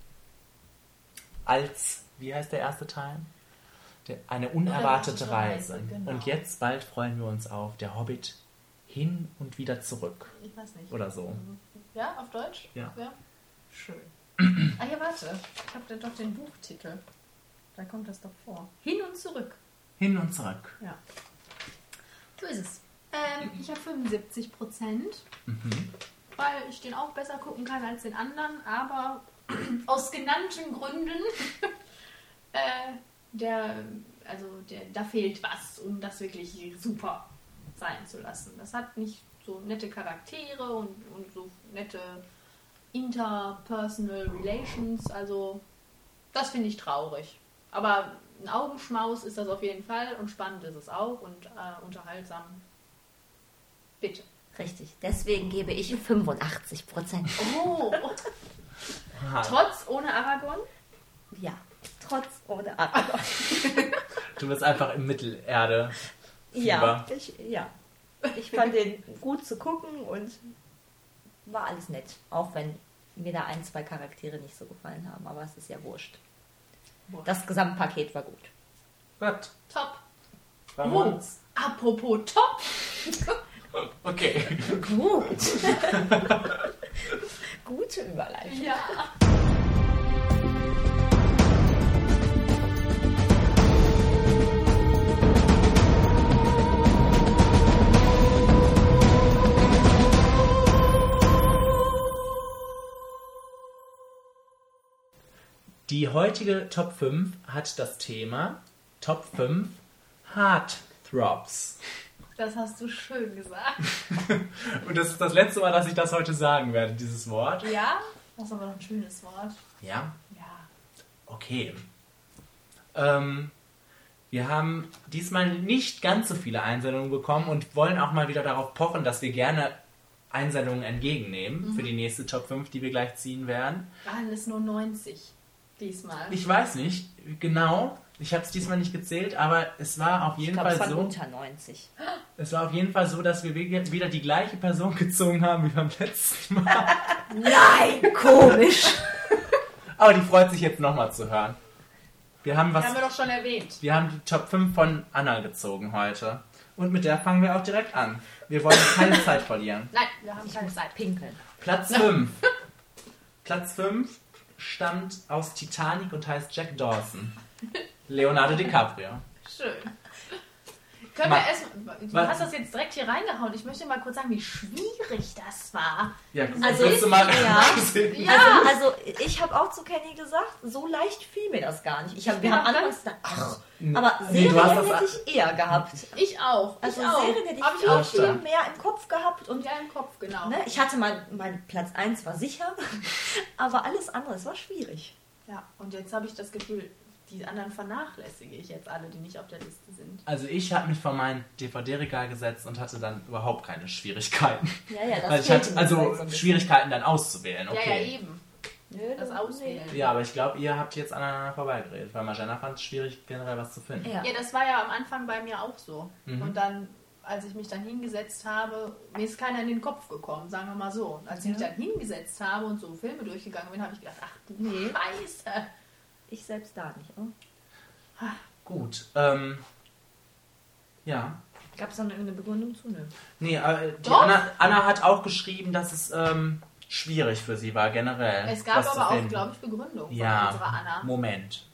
Als, wie heißt der erste Teil? Der, eine unerwartete Unerwartete Reise. Reise, genau. Und jetzt bald freuen wir uns auf Der Hobbit hin und wieder zurück. Ich weiß nicht. Oder so. Ja, auf Deutsch? Ja. Schön. Ah ja, warte. Ich habe doch den Buchtitel. Da kommt das doch vor. Hin und zurück. Hin und zurück. Ja. So ist es. Ähm, ich habe fünfundsiebzig Prozent, Mhm. weil ich den auch besser gucken kann als den anderen, aber aus genannten Gründen, äh, der, also der, da fehlt was, um das wirklich super sein zu lassen. Das hat nicht so nette Charaktere und, und so nette interpersonal relations, also das finde ich traurig. Aber ein Augenschmaus ist das auf jeden Fall und spannend ist es auch und äh, unterhaltsam. Bitte. Richtig, deswegen gebe ich fünfundachtzig Prozent. Oh, Aha. trotz ohne Aragorn? Ja, trotz oder Aragorn. Du bist einfach im Mittelerde. Ja, ich, ja. Ich fand den gut zu gucken und war alles nett. Auch wenn mir da ein, zwei Charaktere nicht so gefallen haben. Aber es ist ja wurscht. Das Gesamtpaket war gut. Gut. Top. Freuen wir Oh, uns. apropos top. Okay. Gut. Gute Überleitung. Ja. Die heutige Top fünf hat das Thema Top fünf Heartthrobs. Das hast du schön gesagt. Und das ist das letzte Mal, dass ich das heute sagen werde, dieses Wort. Ja, das ist aber noch ein schönes Wort. Ja, Ja. okay. Ähm, wir haben diesmal nicht ganz so viele Einsendungen bekommen und wollen auch mal wieder darauf pochen, dass wir gerne Einsendungen entgegennehmen Mhm. für die nächste Top fünf, die wir gleich ziehen werden. Waren es nur neunzig diesmal? Ich weiß nicht genau, ich habe es diesmal nicht gezählt, aber es war auf Ich jeden glaube, es Fall waren so. unter neunzig. Es war auf jeden Fall so, dass wir wieder die gleiche Person gezogen haben wie beim letzten Mal. Nein, komisch. Aber die freut sich jetzt nochmal zu hören. Wir haben was. Das haben wir doch schon erwähnt. Wir haben die Top fünf von Anna gezogen heute. Und mit der fangen wir auch direkt an. Wir wollen keine Zeit verlieren. Nein, wir haben keine Zeit. Pinkeln. Platz fünf. Platz fünf stammt aus Titanic und heißt Jack Dawson. Leonardo DiCaprio. Schön. Können Ma- wir erst, du was? hast das jetzt direkt hier reingehauen. Ich möchte mal kurz sagen, wie schwierig das war. Ja, Also willst du mal ja. sehen? Ja, also ich habe auch zu Kenny gesagt, so leicht fiel mir das gar nicht. Ich hab, wir Ja, haben anfangs gedacht, ach, aber Nee, du hast Serien das- hätte ich eher gehabt. Ich auch. Also ich auch. Serien hätte ich Hab viel, auch viel schon. mehr im Kopf gehabt. Und Ja, im Kopf, genau. ne, ich hatte mein, mein Platz eins war sicher, aber alles andere, es war schwierig. Ja, und jetzt habe ich das Gefühl, die anderen vernachlässige ich jetzt alle, die nicht auf der Liste sind. Also ich habe mich vor mein D V D-Regal gesetzt und hatte dann überhaupt keine Schwierigkeiten. Ja, ja, das Also ich fehlt hatte mir also halt so ein bisschen. Schwierigkeiten dann auszuwählen, Ja, ja, okay. eben. Nö, Das Auswählen. Ja, aber ich glaube, ihr habt jetzt aneinander vorbeigeredet, weil Marjana fand es schwierig, generell was zu finden. Ja. Ja, das war ja am Anfang bei mir auch so. Mhm. Und dann, als ich mich dann hingesetzt habe, mir ist keiner in den Kopf gekommen, sagen wir mal so. Und als ich Ja. mich dann hingesetzt habe und so Filme durchgegangen bin, habe ich gedacht, ach du Nee. Scheiße. Ich selbst da nicht. Oh. Gut, ähm, ja. Gab es da noch irgendeine Begründung zu? Nö. Nee, äh, die Doch. Anna, Anna hat auch geschrieben, dass es ähm, schwierig für sie war, generell. Es gab was zu aber auch, finden. glaube ich, Begründung von Ja, unserer Anna. Moment.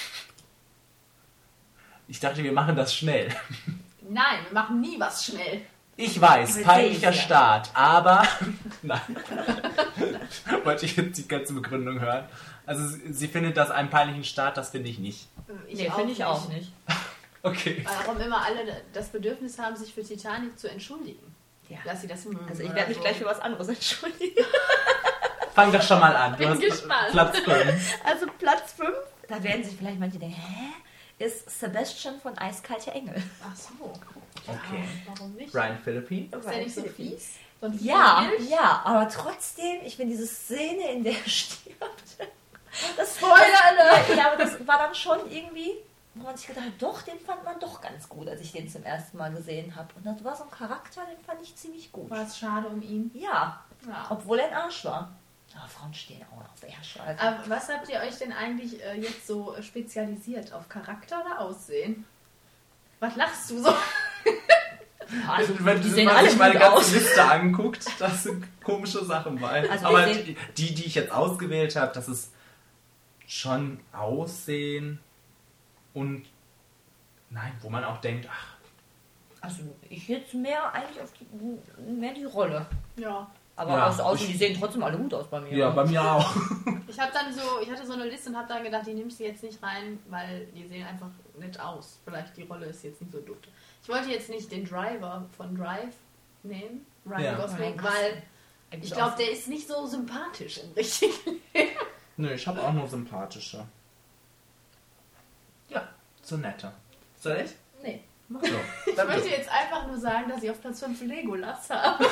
Ich dachte, wir machen das schnell. Nein, wir machen nie was schnell. Ich weiß, Aber peinlicher sehe ich ja. Start, aber... Nein. Wollte ich jetzt die ganze Begründung hören. Also sie, sie findet das einen peinlichen Start, das finde ich nicht. Ich Nee, finde ich auch nicht. Okay. Warum immer alle das Bedürfnis haben, sich für Titanic zu entschuldigen. Ja. Dass sie das mögen. Also ich oder werde mich so. gleich für was anderes entschuldigen. Fang doch schon mal an. Du Bin hast gespannt. Platz fünf. Also Platz fünf, da werden sich vielleicht manche denken, hä? Ist Sebastian von Eiskalte Engel. Ach so. Okay. Ja, warum nicht? Brian Philippi. Ist der nicht so fies? So ein Ja, Milch? ja, aber trotzdem, ich finde diese Szene, in der er stirbt, das, Spoiler Alert! ja, ja, aber das war dann schon irgendwie, wo man sich gedacht hat, doch, den fand man doch ganz gut, als ich den zum ersten Mal gesehen habe. Und das war so ein Charakter, den fand ich ziemlich gut. War es schade um ihn? Ja, Ja. obwohl er ein Arsch war. Aber Frauen stehen auch auf Ärsche. Also. Aber was habt ihr euch denn eigentlich äh, jetzt so äh, spezialisiert? Auf Charakter oder Aussehen? Was lachst du so? Also, Wenn die du sehen mal alle sich meine gut ganze aus. Liste anguckt, das sind komische Sachen bei. Also Aber wir sehen- die, die, die ich jetzt ausgewählt habe, das ist schon Aussehen und nein, wo man auch denkt, ach, Also ich jetzt mehr eigentlich auf die, mehr die Rolle. Ja. Aber Ja, aus Außen, ich- die sehen trotzdem alle gut aus bei mir. ja, bei mir auch. Ich habe dann so, ich hatte so eine Liste und habe dann gedacht, die nimmst du jetzt nicht rein, weil die sehen einfach nett aus. Vielleicht die Rolle ist jetzt nicht so doof. Ich wollte jetzt nicht den Driver von Drive nehmen, Ryan Ja. Gosling, Ryan weil Gosling. ich glaube, der ist nicht so sympathisch im richtigen Leben. Nö, ich habe auch nur sympathische. Ja, so nette. Soll ich? Nee. Mach so. Ich Dann möchte du. jetzt einfach nur sagen, dass ich auf Platz fünf Legolas habe.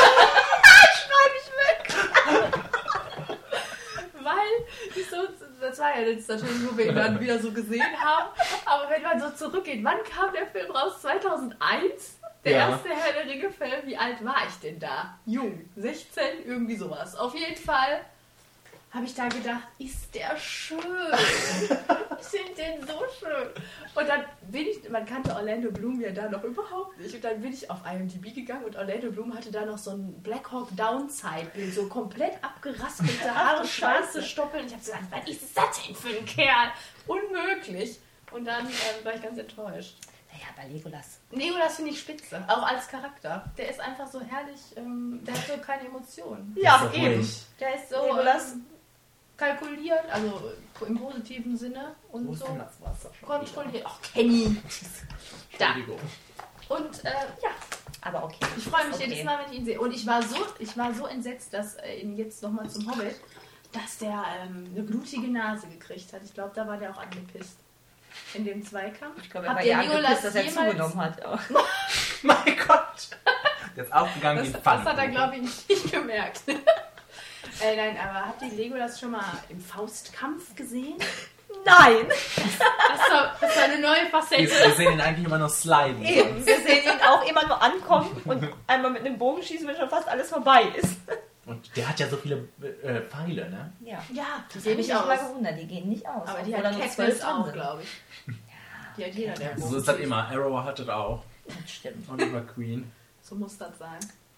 Weil ich so, das war ja jetzt natürlich, wo wir ihn dann wieder so gesehen haben. Aber wenn man so zurückgeht, wann kam der Film raus? zweitausendeins? Der Ja. erste Herr der Ringe-Film. Wie alt war ich denn da? Jung, sechzehn, irgendwie sowas. Auf jeden Fall habe ich da gedacht, ist der schön. Ich finde den so schön. Und dann bin ich, man kannte Orlando Bloom ja da noch überhaupt nicht. Und dann bin ich auf I M D B gegangen und Orlando Bloom hatte da noch so ein Black Hawk Downside-Bild, so komplett abgeraspelte Haare, schwarze Stoppeln. Ich habe gesagt, was ist das denn für ein Kerl? Unmöglich. Und dann ähm, war ich ganz enttäuscht. Naja, bei Legolas. Legolas finde ich spitze, auch als Charakter. Der ist einfach so herrlich, ähm, der hat so keine Emotionen. Ja, so ruhig. Der ist so Legolas. ähm, kalkuliert, also im positiven Sinne und Wo ist so denn das Wasser schon kontrolliert. Ach, Kenny. Da. Entschuldigung. Und äh, ja, Aber okay. ich freue mich Okay. jedes Mal, wenn ich ihn sehe. Und ich war so, ich war so entsetzt, dass äh, jetzt nochmal zum Hobbit, dass der ähm, eine blutige Nase gekriegt hat. Ich glaube, da war der auch angepisst. In dem Zweikampf. Ich glaube, er Habt war ihr ja Legolas angepisst, dass er jemals- zugenommen hat. Auch. Mein Gott. Der ist aufgegangen Das, wie ein das hat er, Pfannkuchen. glaube ich, nicht gemerkt. äh, nein, aber habt ihr Legolas schon mal im Faustkampf gesehen? Nein! Das ist, doch, das ist doch eine neue Wir, Facette. wir sehen ihn eigentlich immer nur sliden. Eben, wir sehen ihn auch immer nur ankommen und einmal mit einem Bogen schießen, wenn schon fast alles vorbei ist. Und der hat ja so viele äh, Pfeile, ne? Ja, Ja, die das sehen habe ich nicht mich mal aus. gewundert, die gehen nicht aus. Aber die obwohl da hat nur Katniss drin auch, sind. glaube ich. Die hat jeder, der So ist das immer. Arrow hat das auch. Das stimmt. Oliver Queen. So muss das sein.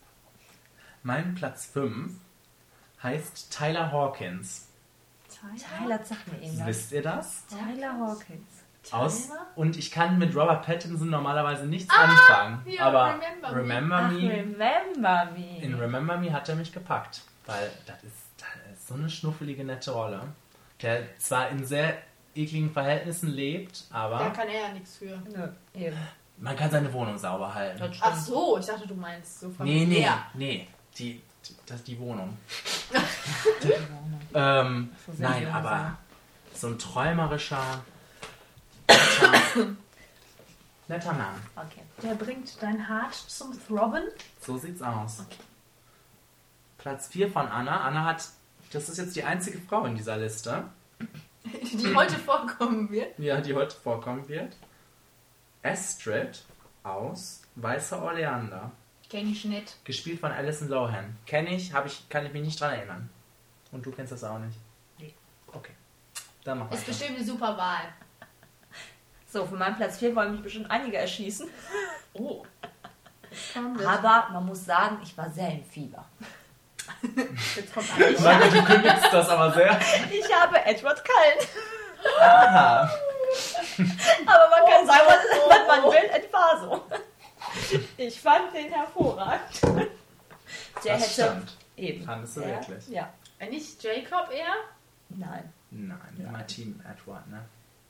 Mein Platz fünf heißt Tyler Hawkins. Tyler, sag mir irgendwas. Wisst ihr das? Tyler Hawkins. Aus, und ich kann mit Robert Pattinson normalerweise nichts Ah, anfangen. ja, aber Remember Me. Remember Ach, Me, Remember Me. in Remember Me hat er mich gepackt. Weil das ist, das ist so eine schnuffelige, nette Rolle. Der zwar in sehr ekligen Verhältnissen lebt, Da aber kann er ja nichts für. Nö, eben. man kann seine Wohnung sauber halten. Das stimmt. Ach so, ich dachte, du meinst so Nee, familiär. nee, nee. Die, die, das ist die Wohnung. Die Wohnung. Ähm, So sind nein, junge aber Sachen. so ein träumerischer, netter, netter Mann. Okay. Der bringt dein Hart zum Throbben. So sieht's aus. Okay. Platz vier von Anna. Anna hat, das ist jetzt die einzige Frau in dieser Liste, Die heute vorkommen wird. ja, die heute vorkommen wird. Astrid aus Weißer Oleander. Kenn ich nicht. Gespielt von Alison Lohan. Kenne ich, hab ich, kann ich mich nicht dran erinnern. Und du kennst das auch nicht? Nee. Okay. Dann mach Ist weiter. bestimmt eine super Wahl. So, für meinen Platz vier wollen mich bestimmt einige erschießen. Oh. Aber man muss sagen, ich war sehr im Fieber. Jetzt kommt Ich alles. meine, du kündigst das aber sehr. Ich habe Edward Cullen. Aha. Aber man kann Oh, sagen, was, oh, was man oh. will, es war so. Ich fand den hervorragend. Der Das hätte stimmt. eben. Fandest du der, wirklich? Ja. Wenn nicht Jacob eher? Nein. Nein, Ja. immer Team Edward, ne?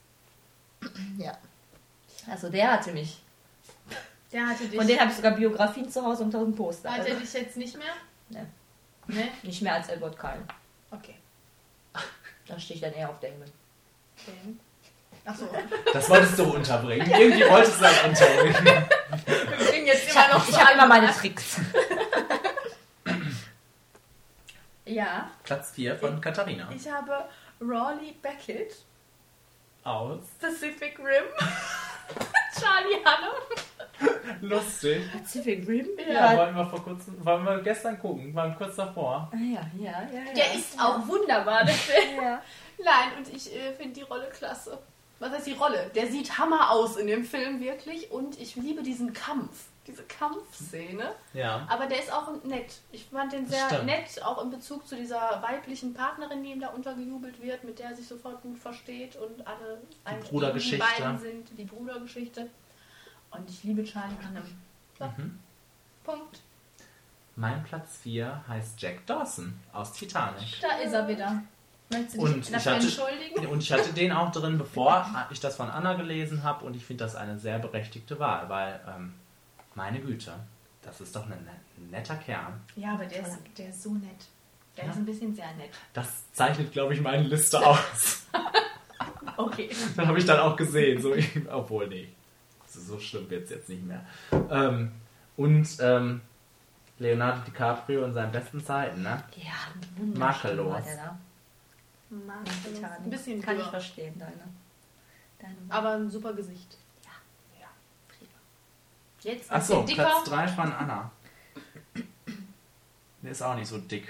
Ja. Also der hatte mich. Der hatte dich. Von denen habe ich sogar Biografien zu Hause und tausend Poster. Hat Also er dich jetzt nicht mehr? Ne. Ne? nicht mehr als Edward Cullen. Okay. Da stehe ich dann eher auf Damon. okay. Achso. Das wolltest du unterbringen. Irgendwie wolltest du das unterbringen. Wir kriegen jetzt Ich immer habe noch hab immer meine Tricks. Ja. Platz vier von Katharina. Ich habe Rawley Beckett, Aus. Pacific Rim, Charlie Hunnam. Lustig. Pacific Rim? Ja, wollten wir vor kurzem, wollen wir gestern gucken, waren kurz davor. Ah, ja, ja, ja, ja. Der ist auch wunderbar, der Film. Ja. Nein, und ich äh, finde die Rolle klasse. Was heißt die Rolle? Der sieht Hammer aus in dem Film, wirklich. Und ich liebe diesen Kampf, diese Kampfszene. Ja. Aber der ist auch nett. Ich fand den sehr Stimmt. nett, auch in Bezug zu dieser weiblichen Partnerin, die ihm da untergejubelt wird, mit der er sich sofort gut versteht und alle eigentlich Brudergeschichte. die beiden sind, die Brudergeschichte. Und ich liebe Charlie Hunnam. So, Mhm. Punkt. Mein Platz vier heißt Jack Dawson aus Titanic. Da ist er wieder. Möchtest du Und dich ich dafür hatte- entschuldigen? Und ich hatte den auch drin, bevor ich das von Anna gelesen habe. Und ich finde das eine sehr berechtigte Wahl, weil, ähm, meine Güte, das ist doch ein net- netter Kerl. Ja, aber der ist, der ist so nett. Der Ja. ist ein bisschen sehr nett. Das zeichnet, glaube ich, meine Liste aus. Okay. Das habe ich dann auch gesehen. So, obwohl, nee, so so schlimm wird es jetzt nicht mehr. Ähm, und ähm, Leonardo DiCaprio in seinen besten Zeiten, ne? Ja, wunderschön Makellos. war der da. Titanic. Ein bisschen Kann ich dürr, verstehen, deine. deine aber ein super Gesicht. ja. Jetzt Achso, ein bisschen dicker. Platz drei von Anna. Der ist auch nicht so dick.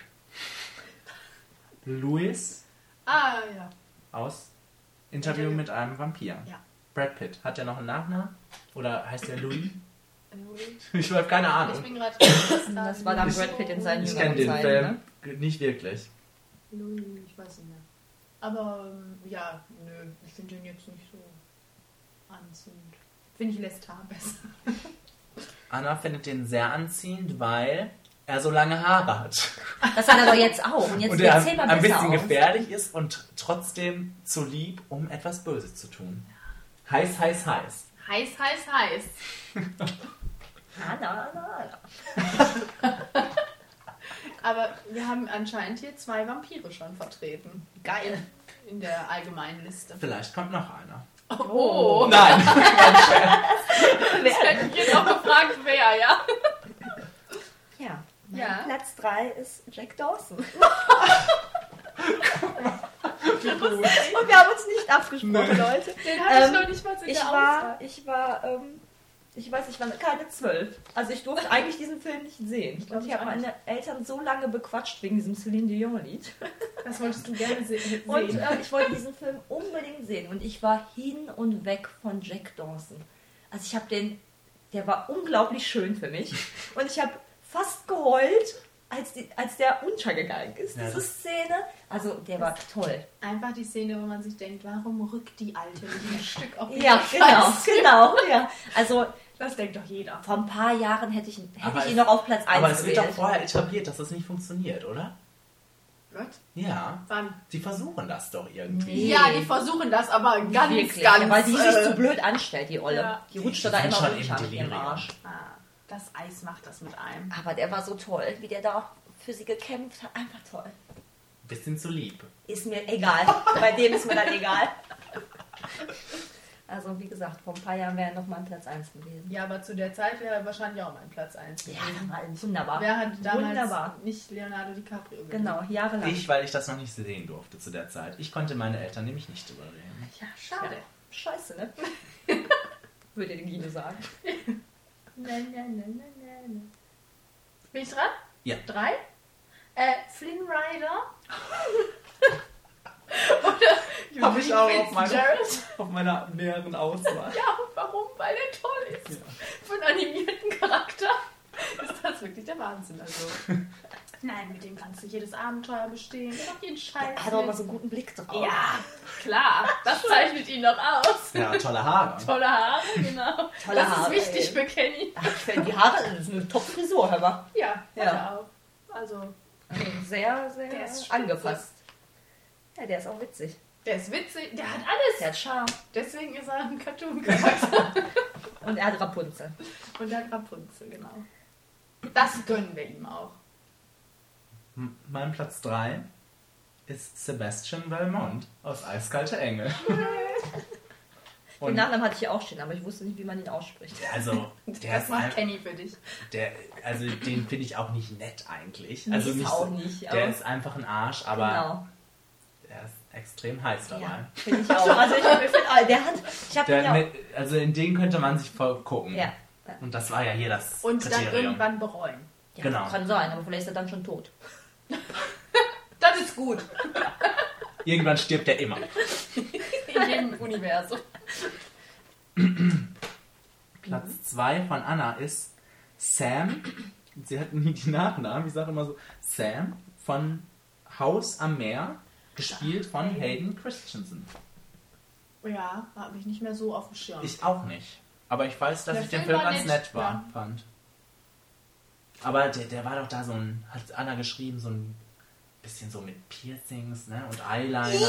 Louis Ah, ja. aus Interview Interview. mit einem Vampir. Ja. Brad Pitt. Hat der noch einen Nachnamen? Oder heißt der Louis? Louis. Ich habe keine Ich Ahnung. bin gerade. Das war dann Ich- Brad Pitt in seinen Ich jüngeren kenne den Zeiten, Film nicht wirklich. Louis, ich weiß nicht mehr. Aber ähm, ja, nö, ich finde den jetzt nicht so anziehend. Finde ich Lestat besser. Anna findet den sehr anziehend, weil er so lange Haare hat. Ne? Das hat er doch jetzt auch. Und jetzt Und er erzähl mal ein besser bisschen aus. gefährlich ist und trotzdem zu lieb, um etwas Böses zu tun. Heiß, heiß, heiß. Heiß, heiß, heiß. Anna, Anna, Anna. Aber wir haben anscheinend hier zwei Vampire schon vertreten. Geil. In der allgemeinen Liste. Vielleicht kommt noch einer. Oh. Nein! Das hätte ich jetzt auch gefragt, wer, ja? Ja. Ja. Platz drei ist Jack Dawson. Und wir haben uns nicht abgesprochen, Nee. Leute. Den hatte ich Ähm, noch nicht mal in Ich der war, Auswahl. ich war, ähm, ich weiß, ich war keine zwölf. Also ich durfte eigentlich diesen Film nicht sehen. glaub, Und ich ich habe auch nicht. meine Eltern so lange bequatscht wegen diesem Celine Dion-Lied. Das wolltest du gerne se sehen. Und äh, ich wollte diesen Film unbedingt sehen. Und ich war hin und weg von Jack Dawson. Also ich habe den, der war unglaublich schön für mich. Und ich habe fast geheult, als, die, als der untergegangen ist, ja, diese Szene. Also, der war toll. Einfach die Szene, wo man sich denkt, warum rückt die Alte nicht ein Stück auf die Ja, genau, genau. Ja. Also, das denkt doch jeder. vor ein paar Jahren hätte ich, hätte ich ihn es, noch auf Platz eins Aber es wird gewählt. doch vorher etabliert, dass das nicht funktioniert, oder? Was? Ja. Wann? Sie versuchen das doch irgendwie. Nee. Ja, die versuchen das, aber ganz, Wirklich, ganz... ja, weil die sich äh, so blöd anstellt, die Olle. ja. Die rutscht Die doch da sind immer schon runter im mit ihrem Delirium. Arsch. Ah, das Eis macht das mit einem. Aber der war so toll, wie der da für sie gekämpft hat. Einfach toll. Bisschen zu lieb. Ist mir egal. Bei dem ist mir dann egal. Also wie gesagt, vor ein paar Jahren wäre er noch mal ein Platz eins gewesen. Ja, aber zu der Zeit wäre er wahrscheinlich auch mein Platz eins Ja, gewesen. war wunderbar. Wer hat damals Wunderbar. nicht Leonardo DiCaprio gesehen? Genau, jahrelang. Ich, weil ich das noch nicht sehen durfte zu der Zeit. Ich konnte meine Eltern nämlich nicht überreden. Ja, schade. Ja. Scheiße, ne? Würde der Guido sagen. Na, na, na, na, na, na. Bin ich dran? Ja. Drei? Äh, Flynn Rider. Oder Hab ich auch auf meiner, Fitzgerald. auf meiner näheren Auswahl. Ja, und warum? Weil der toll ist. Ja. Für einen animierten Charakter ist das wirklich der Wahnsinn. Also. Nein, mit dem kannst du jedes Abenteuer bestehen. Der macht jeden Scheiß. Er hat auch mal so einen guten Blick drauf. Ja, klar. Das zeichnet ihn noch aus. Ja, tolle Haare. Tolle Haare, genau. Tolle das Haare, ist wichtig ey. für Kenny. Ach, ich finde die Haare, das ist eine Top-Frisur, hör mal. Ja, Ja. ja. Auch. Also, Sehr, sehr Der ist spitze. angepasst. Ja, der ist auch witzig. der ist witzig. Der hat alles. Der hat Charme. Deswegen ist er ein Cartoon-Charakter. Und er hat Rapunzel. Und der Rapunzel, genau. Das gönnen wir ihm auch. M- Mein Platz drei ist Sebastian Valmont aus Eiskalte Engel. Den Und Nachnamen hatte ich ja auch stehen, aber ich wusste nicht, wie man ihn ausspricht. also, der Das ist macht ein, Kenny für dich. der, also den finde ich auch nicht nett eigentlich. Nee, Also ist nicht auch so, nicht, der aber- ist einfach ein Arsch, aber Genau. der ist extrem heiß dabei. Ja, finde ich auch. Also ich, ich find, der hat, ich habe ihn Der, ja mit, also in den könnte man sich voll gucken. Ja. Und das war ja hier das Und dann Kriterium. irgendwann bereuen. Ja, Genau. kann sein, aber vielleicht ist er dann schon tot. Das ist gut. Irgendwann stirbt er immer. In jedem Universum. Platz zwei von Anna ist Sam. Sie hat nie die Nachnamen. Ich sage immer so Sam von Haus am Meer, gespielt von Hayden Christensen. Ja, habe ich nicht mehr so auf dem Schirm. Ich auch nicht. Aber ich weiß, dass Der ich den Film Film war ganz nett, nett war, ja. fand. Aber der, der war doch da so ein, hat Anna geschrieben, so ein bisschen so mit Piercings, ne? Und Eyeliner.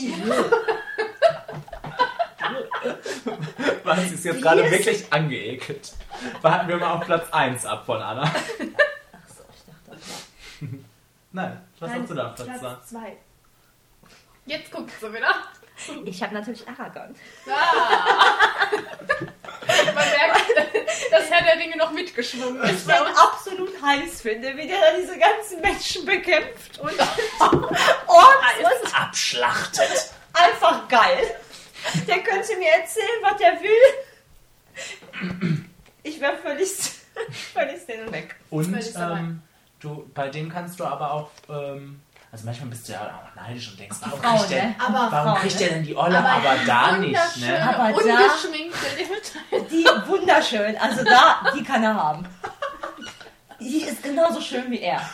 Was ist jetzt gerade wirklich angeekelt? Warten wir mal auf Platz eins ab von Anna. Ach so, ich dachte, das war... Nein, was Nein, hast du da auf Platz zwei? Platz zwei. Jetzt guckt sie wieder. Ich habe natürlich Aragorn. Ah. Man merkt, dass Herr der Dinge noch mitgeschwungen Ich ist. den absolut heiß finde, wie der da diese ganzen Menschen bekämpft und und Abschlachtet. einfach geil. Der könnte mir erzählen, was er will. Ich wäre völlig, völlig hin und weg. Und Völlig dabei. ähm, du, bei dem kannst du aber auch, ähm, also manchmal bist du ja auch neidisch und denkst, warum Frauen, kriegt der, ne? Aber warum Frauen, kriegt ne? der denn die Olle, aber, da nicht, wunderschöne, ne? Aber da- ungeschminkte Details. Die wunderschön, also da, die kann er haben. Die ist genauso schön wie er.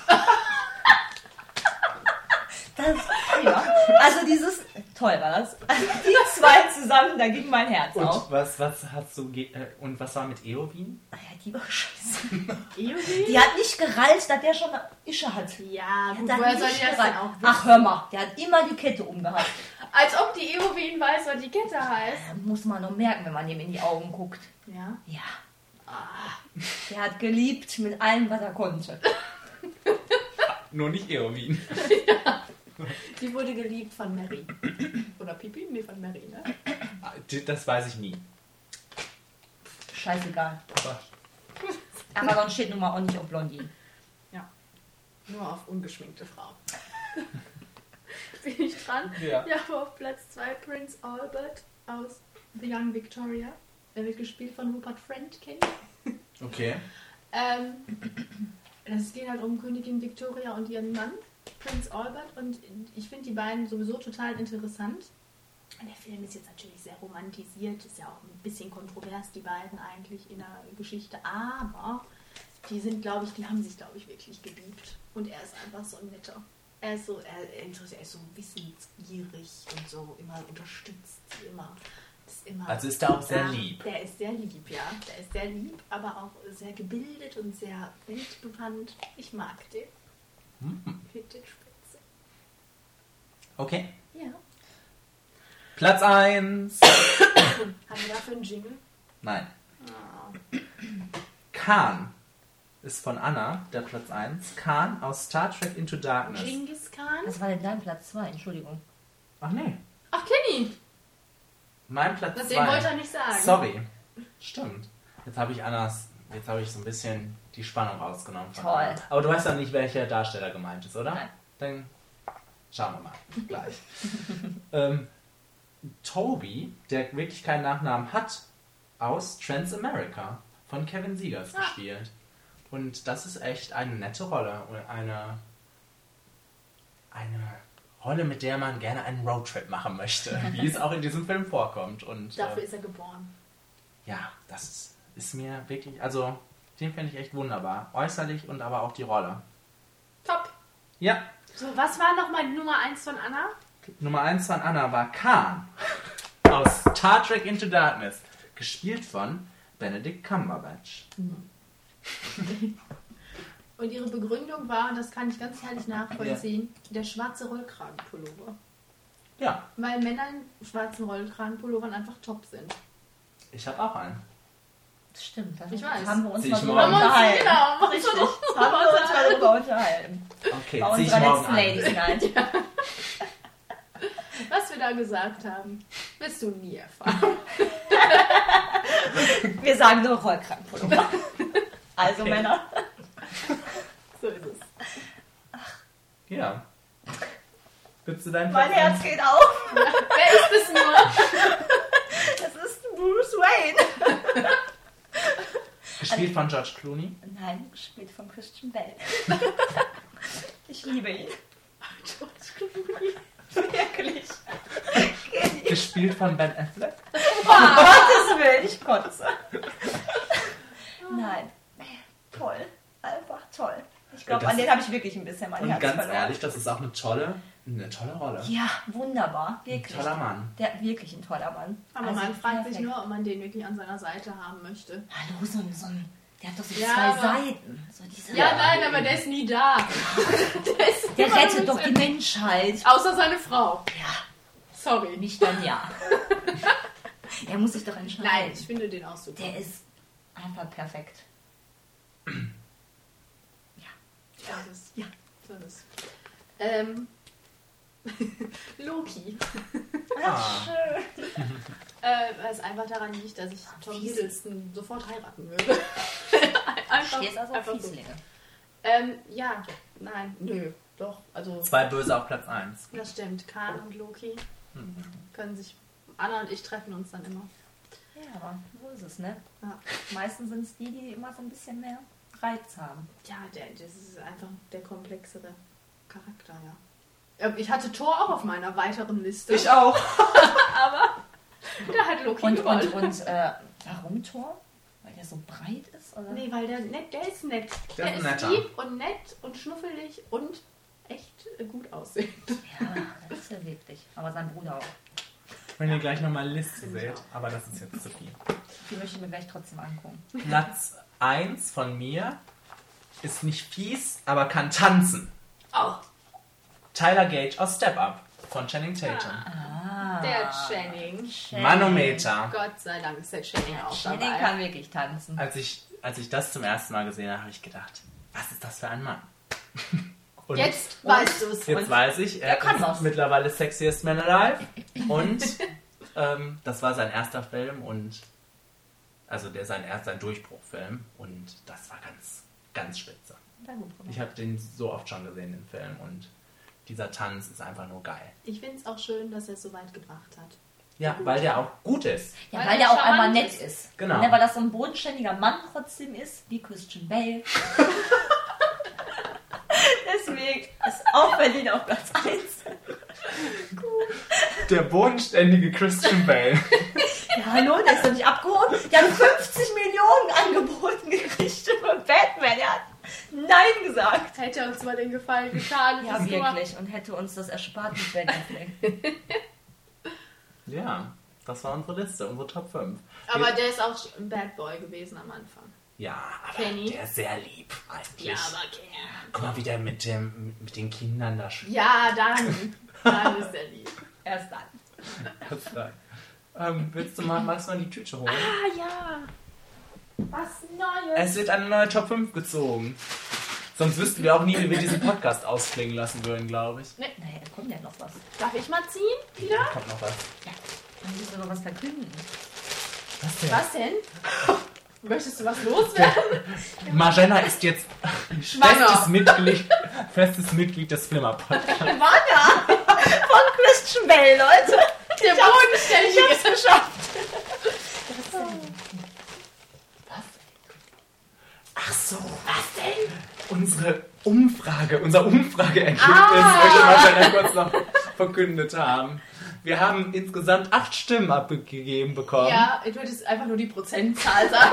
Das ist prima. Also dieses, toll war das. Also die zwei zusammen, da ging mein Herz auf. Und was, was hast du, ge- äh, und was war mit Eowyn? Ah ja, die war scheiße. Eowyn? Die hat nicht gereilt, dass der schon eine Ische hat. Ja, gut, Die hat woher soll nicht die das gereilt. denn auch wissen? Ach, hör mal, der hat immer die Kette umgehabt. Als ob die Eowyn weiß, was die Kette heißt. Da muss man noch merken, wenn man ihm in die Augen guckt. Ja. Ja. Der hat geliebt mit allem, was er konnte. Nur nicht Eowyn. Die wurde geliebt von Mary. Oder Pipi? Nee, von Mary, ne? Das weiß ich nie. Scheißegal. Aber Aber dann steht nun mal auch nicht auf Blondin. Ja. Nur auf ungeschminkte Frauen. Bin ich dran? Ja. Ja, aber auf Platz zwei Prince Albert aus The Young Victoria. Der wird gespielt von Rupert Friend, kennt ihr? okay. Ähm, es geht halt um Königin Victoria und ihren Mann, Prince Albert. Und ich finde die beiden sowieso total interessant. Der Film ist jetzt natürlich sehr romantisiert, ist ja auch ein bisschen kontrovers, die beiden eigentlich in der Geschichte, aber die sind, glaube ich, die haben sich, glaube ich, wirklich geliebt. Und er ist einfach so ein netter. Er ist so, er, er ist so wissensgierig und so immer unterstützt sie immer. Ist immer. Also ist er auch sehr ja, lieb. Der ist sehr lieb, ja. Der ist sehr lieb, aber auch sehr gebildet und sehr weltbewandt. Ich mag den. Hm. Ich finde den spitze. Okay. Ja. Platz eins. Haben wir dafür einen Jingle? Nein. Oh. Khan ist von Anna, der Platz eins. Khan aus Star Trek Into Darkness. Genghis Khan? Was war denn dein Platz zwei? Entschuldigung. Ach nee. Ach, Kenny! Mein Platz Das zwei. den wollte er nicht sagen. Sorry. Stimmt. Jetzt habe ich Annas, jetzt habe ich so ein bisschen die Spannung rausgenommen. Von Toll. Anna. Aber du weißt ja nicht, welcher Darsteller gemeint ist, oder? Nein. Dann schauen wir mal. Gleich. ähm, Toby, der wirklich keinen Nachnamen hat, aus Transamerica von Kevin Siegers Ah. gespielt. Und das ist echt eine nette Rolle. Eine, eine Rolle, mit der man gerne einen Roadtrip machen möchte, wie es auch in diesem Film vorkommt. Und, Dafür äh, ist er geboren. ja, das ist mir wirklich, also den finde ich echt wunderbar. Äußerlich und aber auch die Rolle. Top! Ja, So, was war nochmal Nummer eins von Anna? Nummer eins von Anna war Khan aus Star Trek Into Darkness, gespielt von Benedict Cumberbatch. Und ihre Begründung war, und das kann ich ganz herrlich nachvollziehen, der schwarze Rollkragenpullover. Ja, Weil Männer in schwarzen Rollkragenpullovern einfach top sind. ich habe auch einen. Das stimmt. Das Ich weiß. haben wir uns Zieh mal ich drüber morgen. unterhalten. Genau, Richtig. Haben wir uns mal drüber unterhalten. Okay, Bei zieh ich unserer morgen letzten an. Ladies Night. Was wir da gesagt haben, wirst du nie erfahren. Wir sagen nur Rollkragenpullover. Also Okay. Männer. So ist es. Ja. Willst du deinen Mein Platz Herz eins? geht auf. Wer ist es nur? Das ist Bruce Wayne. Gespielt von George Clooney. Nein, gespielt von Christian Bale. Ich liebe ihn. Wirklich. Gespielt von Ben Affleck. Um Gottes Willen, ich kotze. Nein. Toll. Einfach toll. Ich glaube, Das- an den habe ich wirklich ein bisschen mein Und Herz ganz verloren. ehrlich, das ist auch eine tolle, eine tolle Rolle. Ja, wunderbar. Ein Wirklich. toller Mann. Der wirklich ein toller Mann. Aber Also man fragt sich perfekt. nur, ob man den wirklich an seiner Seite haben möchte. Hallo, so ein, so ein der hat doch so Ja, zwei aber- Seiten. So diese, Ja, nein, aber der ist nie da. Der, ist der immer rettet mit doch die seinem- Menschheit. Außer seine Frau. Ja, Sorry. nicht dann ja. Er muss sich doch entscheiden. Nein, ich finde den auch super. Der ist einfach perfekt. So ist es. Ja. So ist es. Ähm, Loki. Ah. Schön. Äh, weil es einfach daran liegt, dass ich Tom fies. Hiddleston sofort heiraten würde. einfach, Stehst also auf einfach so. Fieslinge. Ähm, ja, nein, nö, doch. Also, Zwei Böse auf Platz eins. das stimmt. Khan und Loki Mhm. können sich. Anna und ich treffen uns dann immer. Ja, aber so ist es, ne? Ja, Meistens sind es die, die immer so ein bisschen mehr Reiz haben. ja der, das ist einfach der komplexere Charakter, ja. Ähm, Ich hatte Thor auch auf meiner weiteren Liste. Ich auch. Aber da hat Loki Und, gewonnen. und, und äh, warum Thor? Weil der so breit ist? Oder? Nee, weil der nett, der ist nett. Der Der, ist ist netter. lieb und nett und schnuffelig und echt äh, gut aussehend. Ja, das ist ja wirklich. Aber sein Bruder auch. Wenn ihr gleich nochmal Liste Finde ich seht, auch. aber das ist jetzt zu viel. Die möchte ich mir gleich trotzdem angucken. Platz eins von mir ist nicht fies, aber kann tanzen. Auch Tyler Gage aus Step Up von Channing Tatum. Ah. der Channing. Channing. Manometer. Gott sei Dank ist der Channing auch Channing dabei. kann wirklich tanzen. Als ich, als ich das zum ersten Mal gesehen habe, habe ich gedacht, was ist das für ein Mann? Und Jetzt weißt du es. jetzt weiß ich, er er kann ist was. mittlerweile Sexiest Man Alive. Und ähm, das war sein erster Film und also der sein erster sein Durchbruchfilm und das war ganz, ganz spitze. Sehr gut gemacht. Ich habe den so oft schon gesehen, den Film, und dieser Tanz ist einfach nur geil. Ich finde es auch schön, dass er es so weit gebracht hat. Ja, weil der auch gut ist. Ja, Weil weil er der auch charmant einmal nett ist. ist. Genau. Ne, weil das so ein bodenständiger Mann trotzdem ist, wie Christian Bale. Deswegen ist auch Berlin auf Platz eins. Gut. Der bodenständige Christian Bale. Ja, hallo, der ist doch nicht abgehoben. Die haben fünfzig Millionen angeboten gekriegt für Batman. Er hat Nein gesagt. Hätte uns mal den Gefallen getan. Ja, wirklich. Und hätte uns das erspart mit Ben Affleck. Ja, das war unsere Liste, unsere Top fünf. Aber der ist auch ein Bad Boy gewesen am Anfang. Ja, aber Kenny. der ist sehr lieb eigentlich. Ja, aber okay. Guck mal, wie der mit, dem, mit den Kindern da spielt. Ja, dann. Dann ist der lieb. Erst dann. ähm, willst du mal, magst du mal die Tüte holen? Ah, ja. Was Neues. Es wird eine neue Top fünf gezogen. Sonst wüssten wir auch nie, wie wir diesen Podcast ausklingen lassen würden, glaube ich. Nee. Naja, da kommt ja noch was. Darf ich mal ziehen? Wieder? Da kommt noch was. Ja, dann müssen wir noch was verkünden. Was denn? Was denn? Möchtest du was loswerden? Marjana ist jetzt Schwanger. festes Mitglied, festes Mitglied des Flimmer-Podcasts. Wanna! Von Christian Bale, Leute. Der Bodenständige ist geschafft. Ach so. Was denn? Unsere Umfrage, unser Umfrageergebnis Ah. möchte Marjana kurz noch verkündet haben. Wir haben insgesamt acht Stimmen abgegeben bekommen. Ja, du hättest einfach nur die Prozentzahl sagen.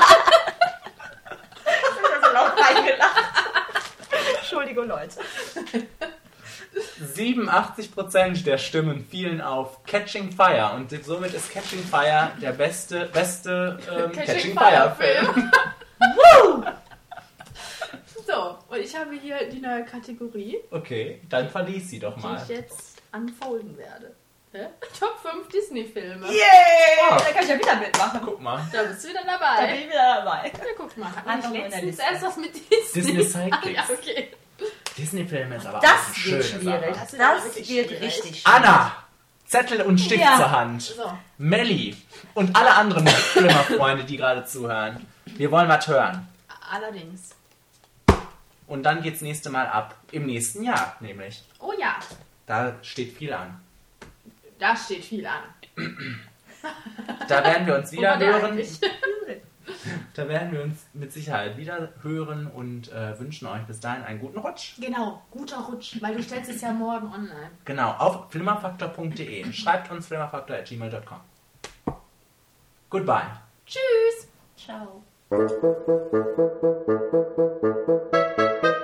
Ich habe so laut reingelacht. Entschuldigung, Leute. siebenundachtzig Prozent der Stimmen fielen auf Catching Fire und somit ist Catching Fire der beste, beste ähm, Catching, Catching Fire Film. Woo! So, und ich habe hier die neue Kategorie, Okay, dann verlies sie doch die mal. ich jetzt unfolden werde. Hä? Top fünf Disney-Filme. Yay! Ah. Da kann ich ja wieder mitmachen. Guck mal. Da bist du wieder Da bin dabei. ich wieder dabei. Ja, guck mal. Hat Einfach nicht nur in der letztens Liste. erst was mit Disney? Disney Sidekicks. Ah, ja, okay. Disney-Filme ist aber auch Das eine schöne wird schwierig. Sache. Das wird Das wirklich wird schwierig. richtig schwierig. Anna! Zettel und Stift Ja. zur Hand. So, Melli und alle anderen Flimmer-Freunde, die gerade zuhören. Wir wollen was hören. allerdings. Und dann geht's nächste Mal ab. Im nächsten Jahr nämlich. Oh ja, Da steht viel an. da steht viel an. Da werden wir uns Wo wieder war der hören. eigentlich? Da werden wir uns mit Sicherheit wieder hören und äh, wünschen euch bis dahin einen guten Rutsch. Genau, guter Rutsch, weil du stellst es ja morgen online. Genau, auf flimmerfaktor punkt de. Schreibt uns flimmerfaktor at gmail punkt com. Goodbye. Tschüss! Ciao.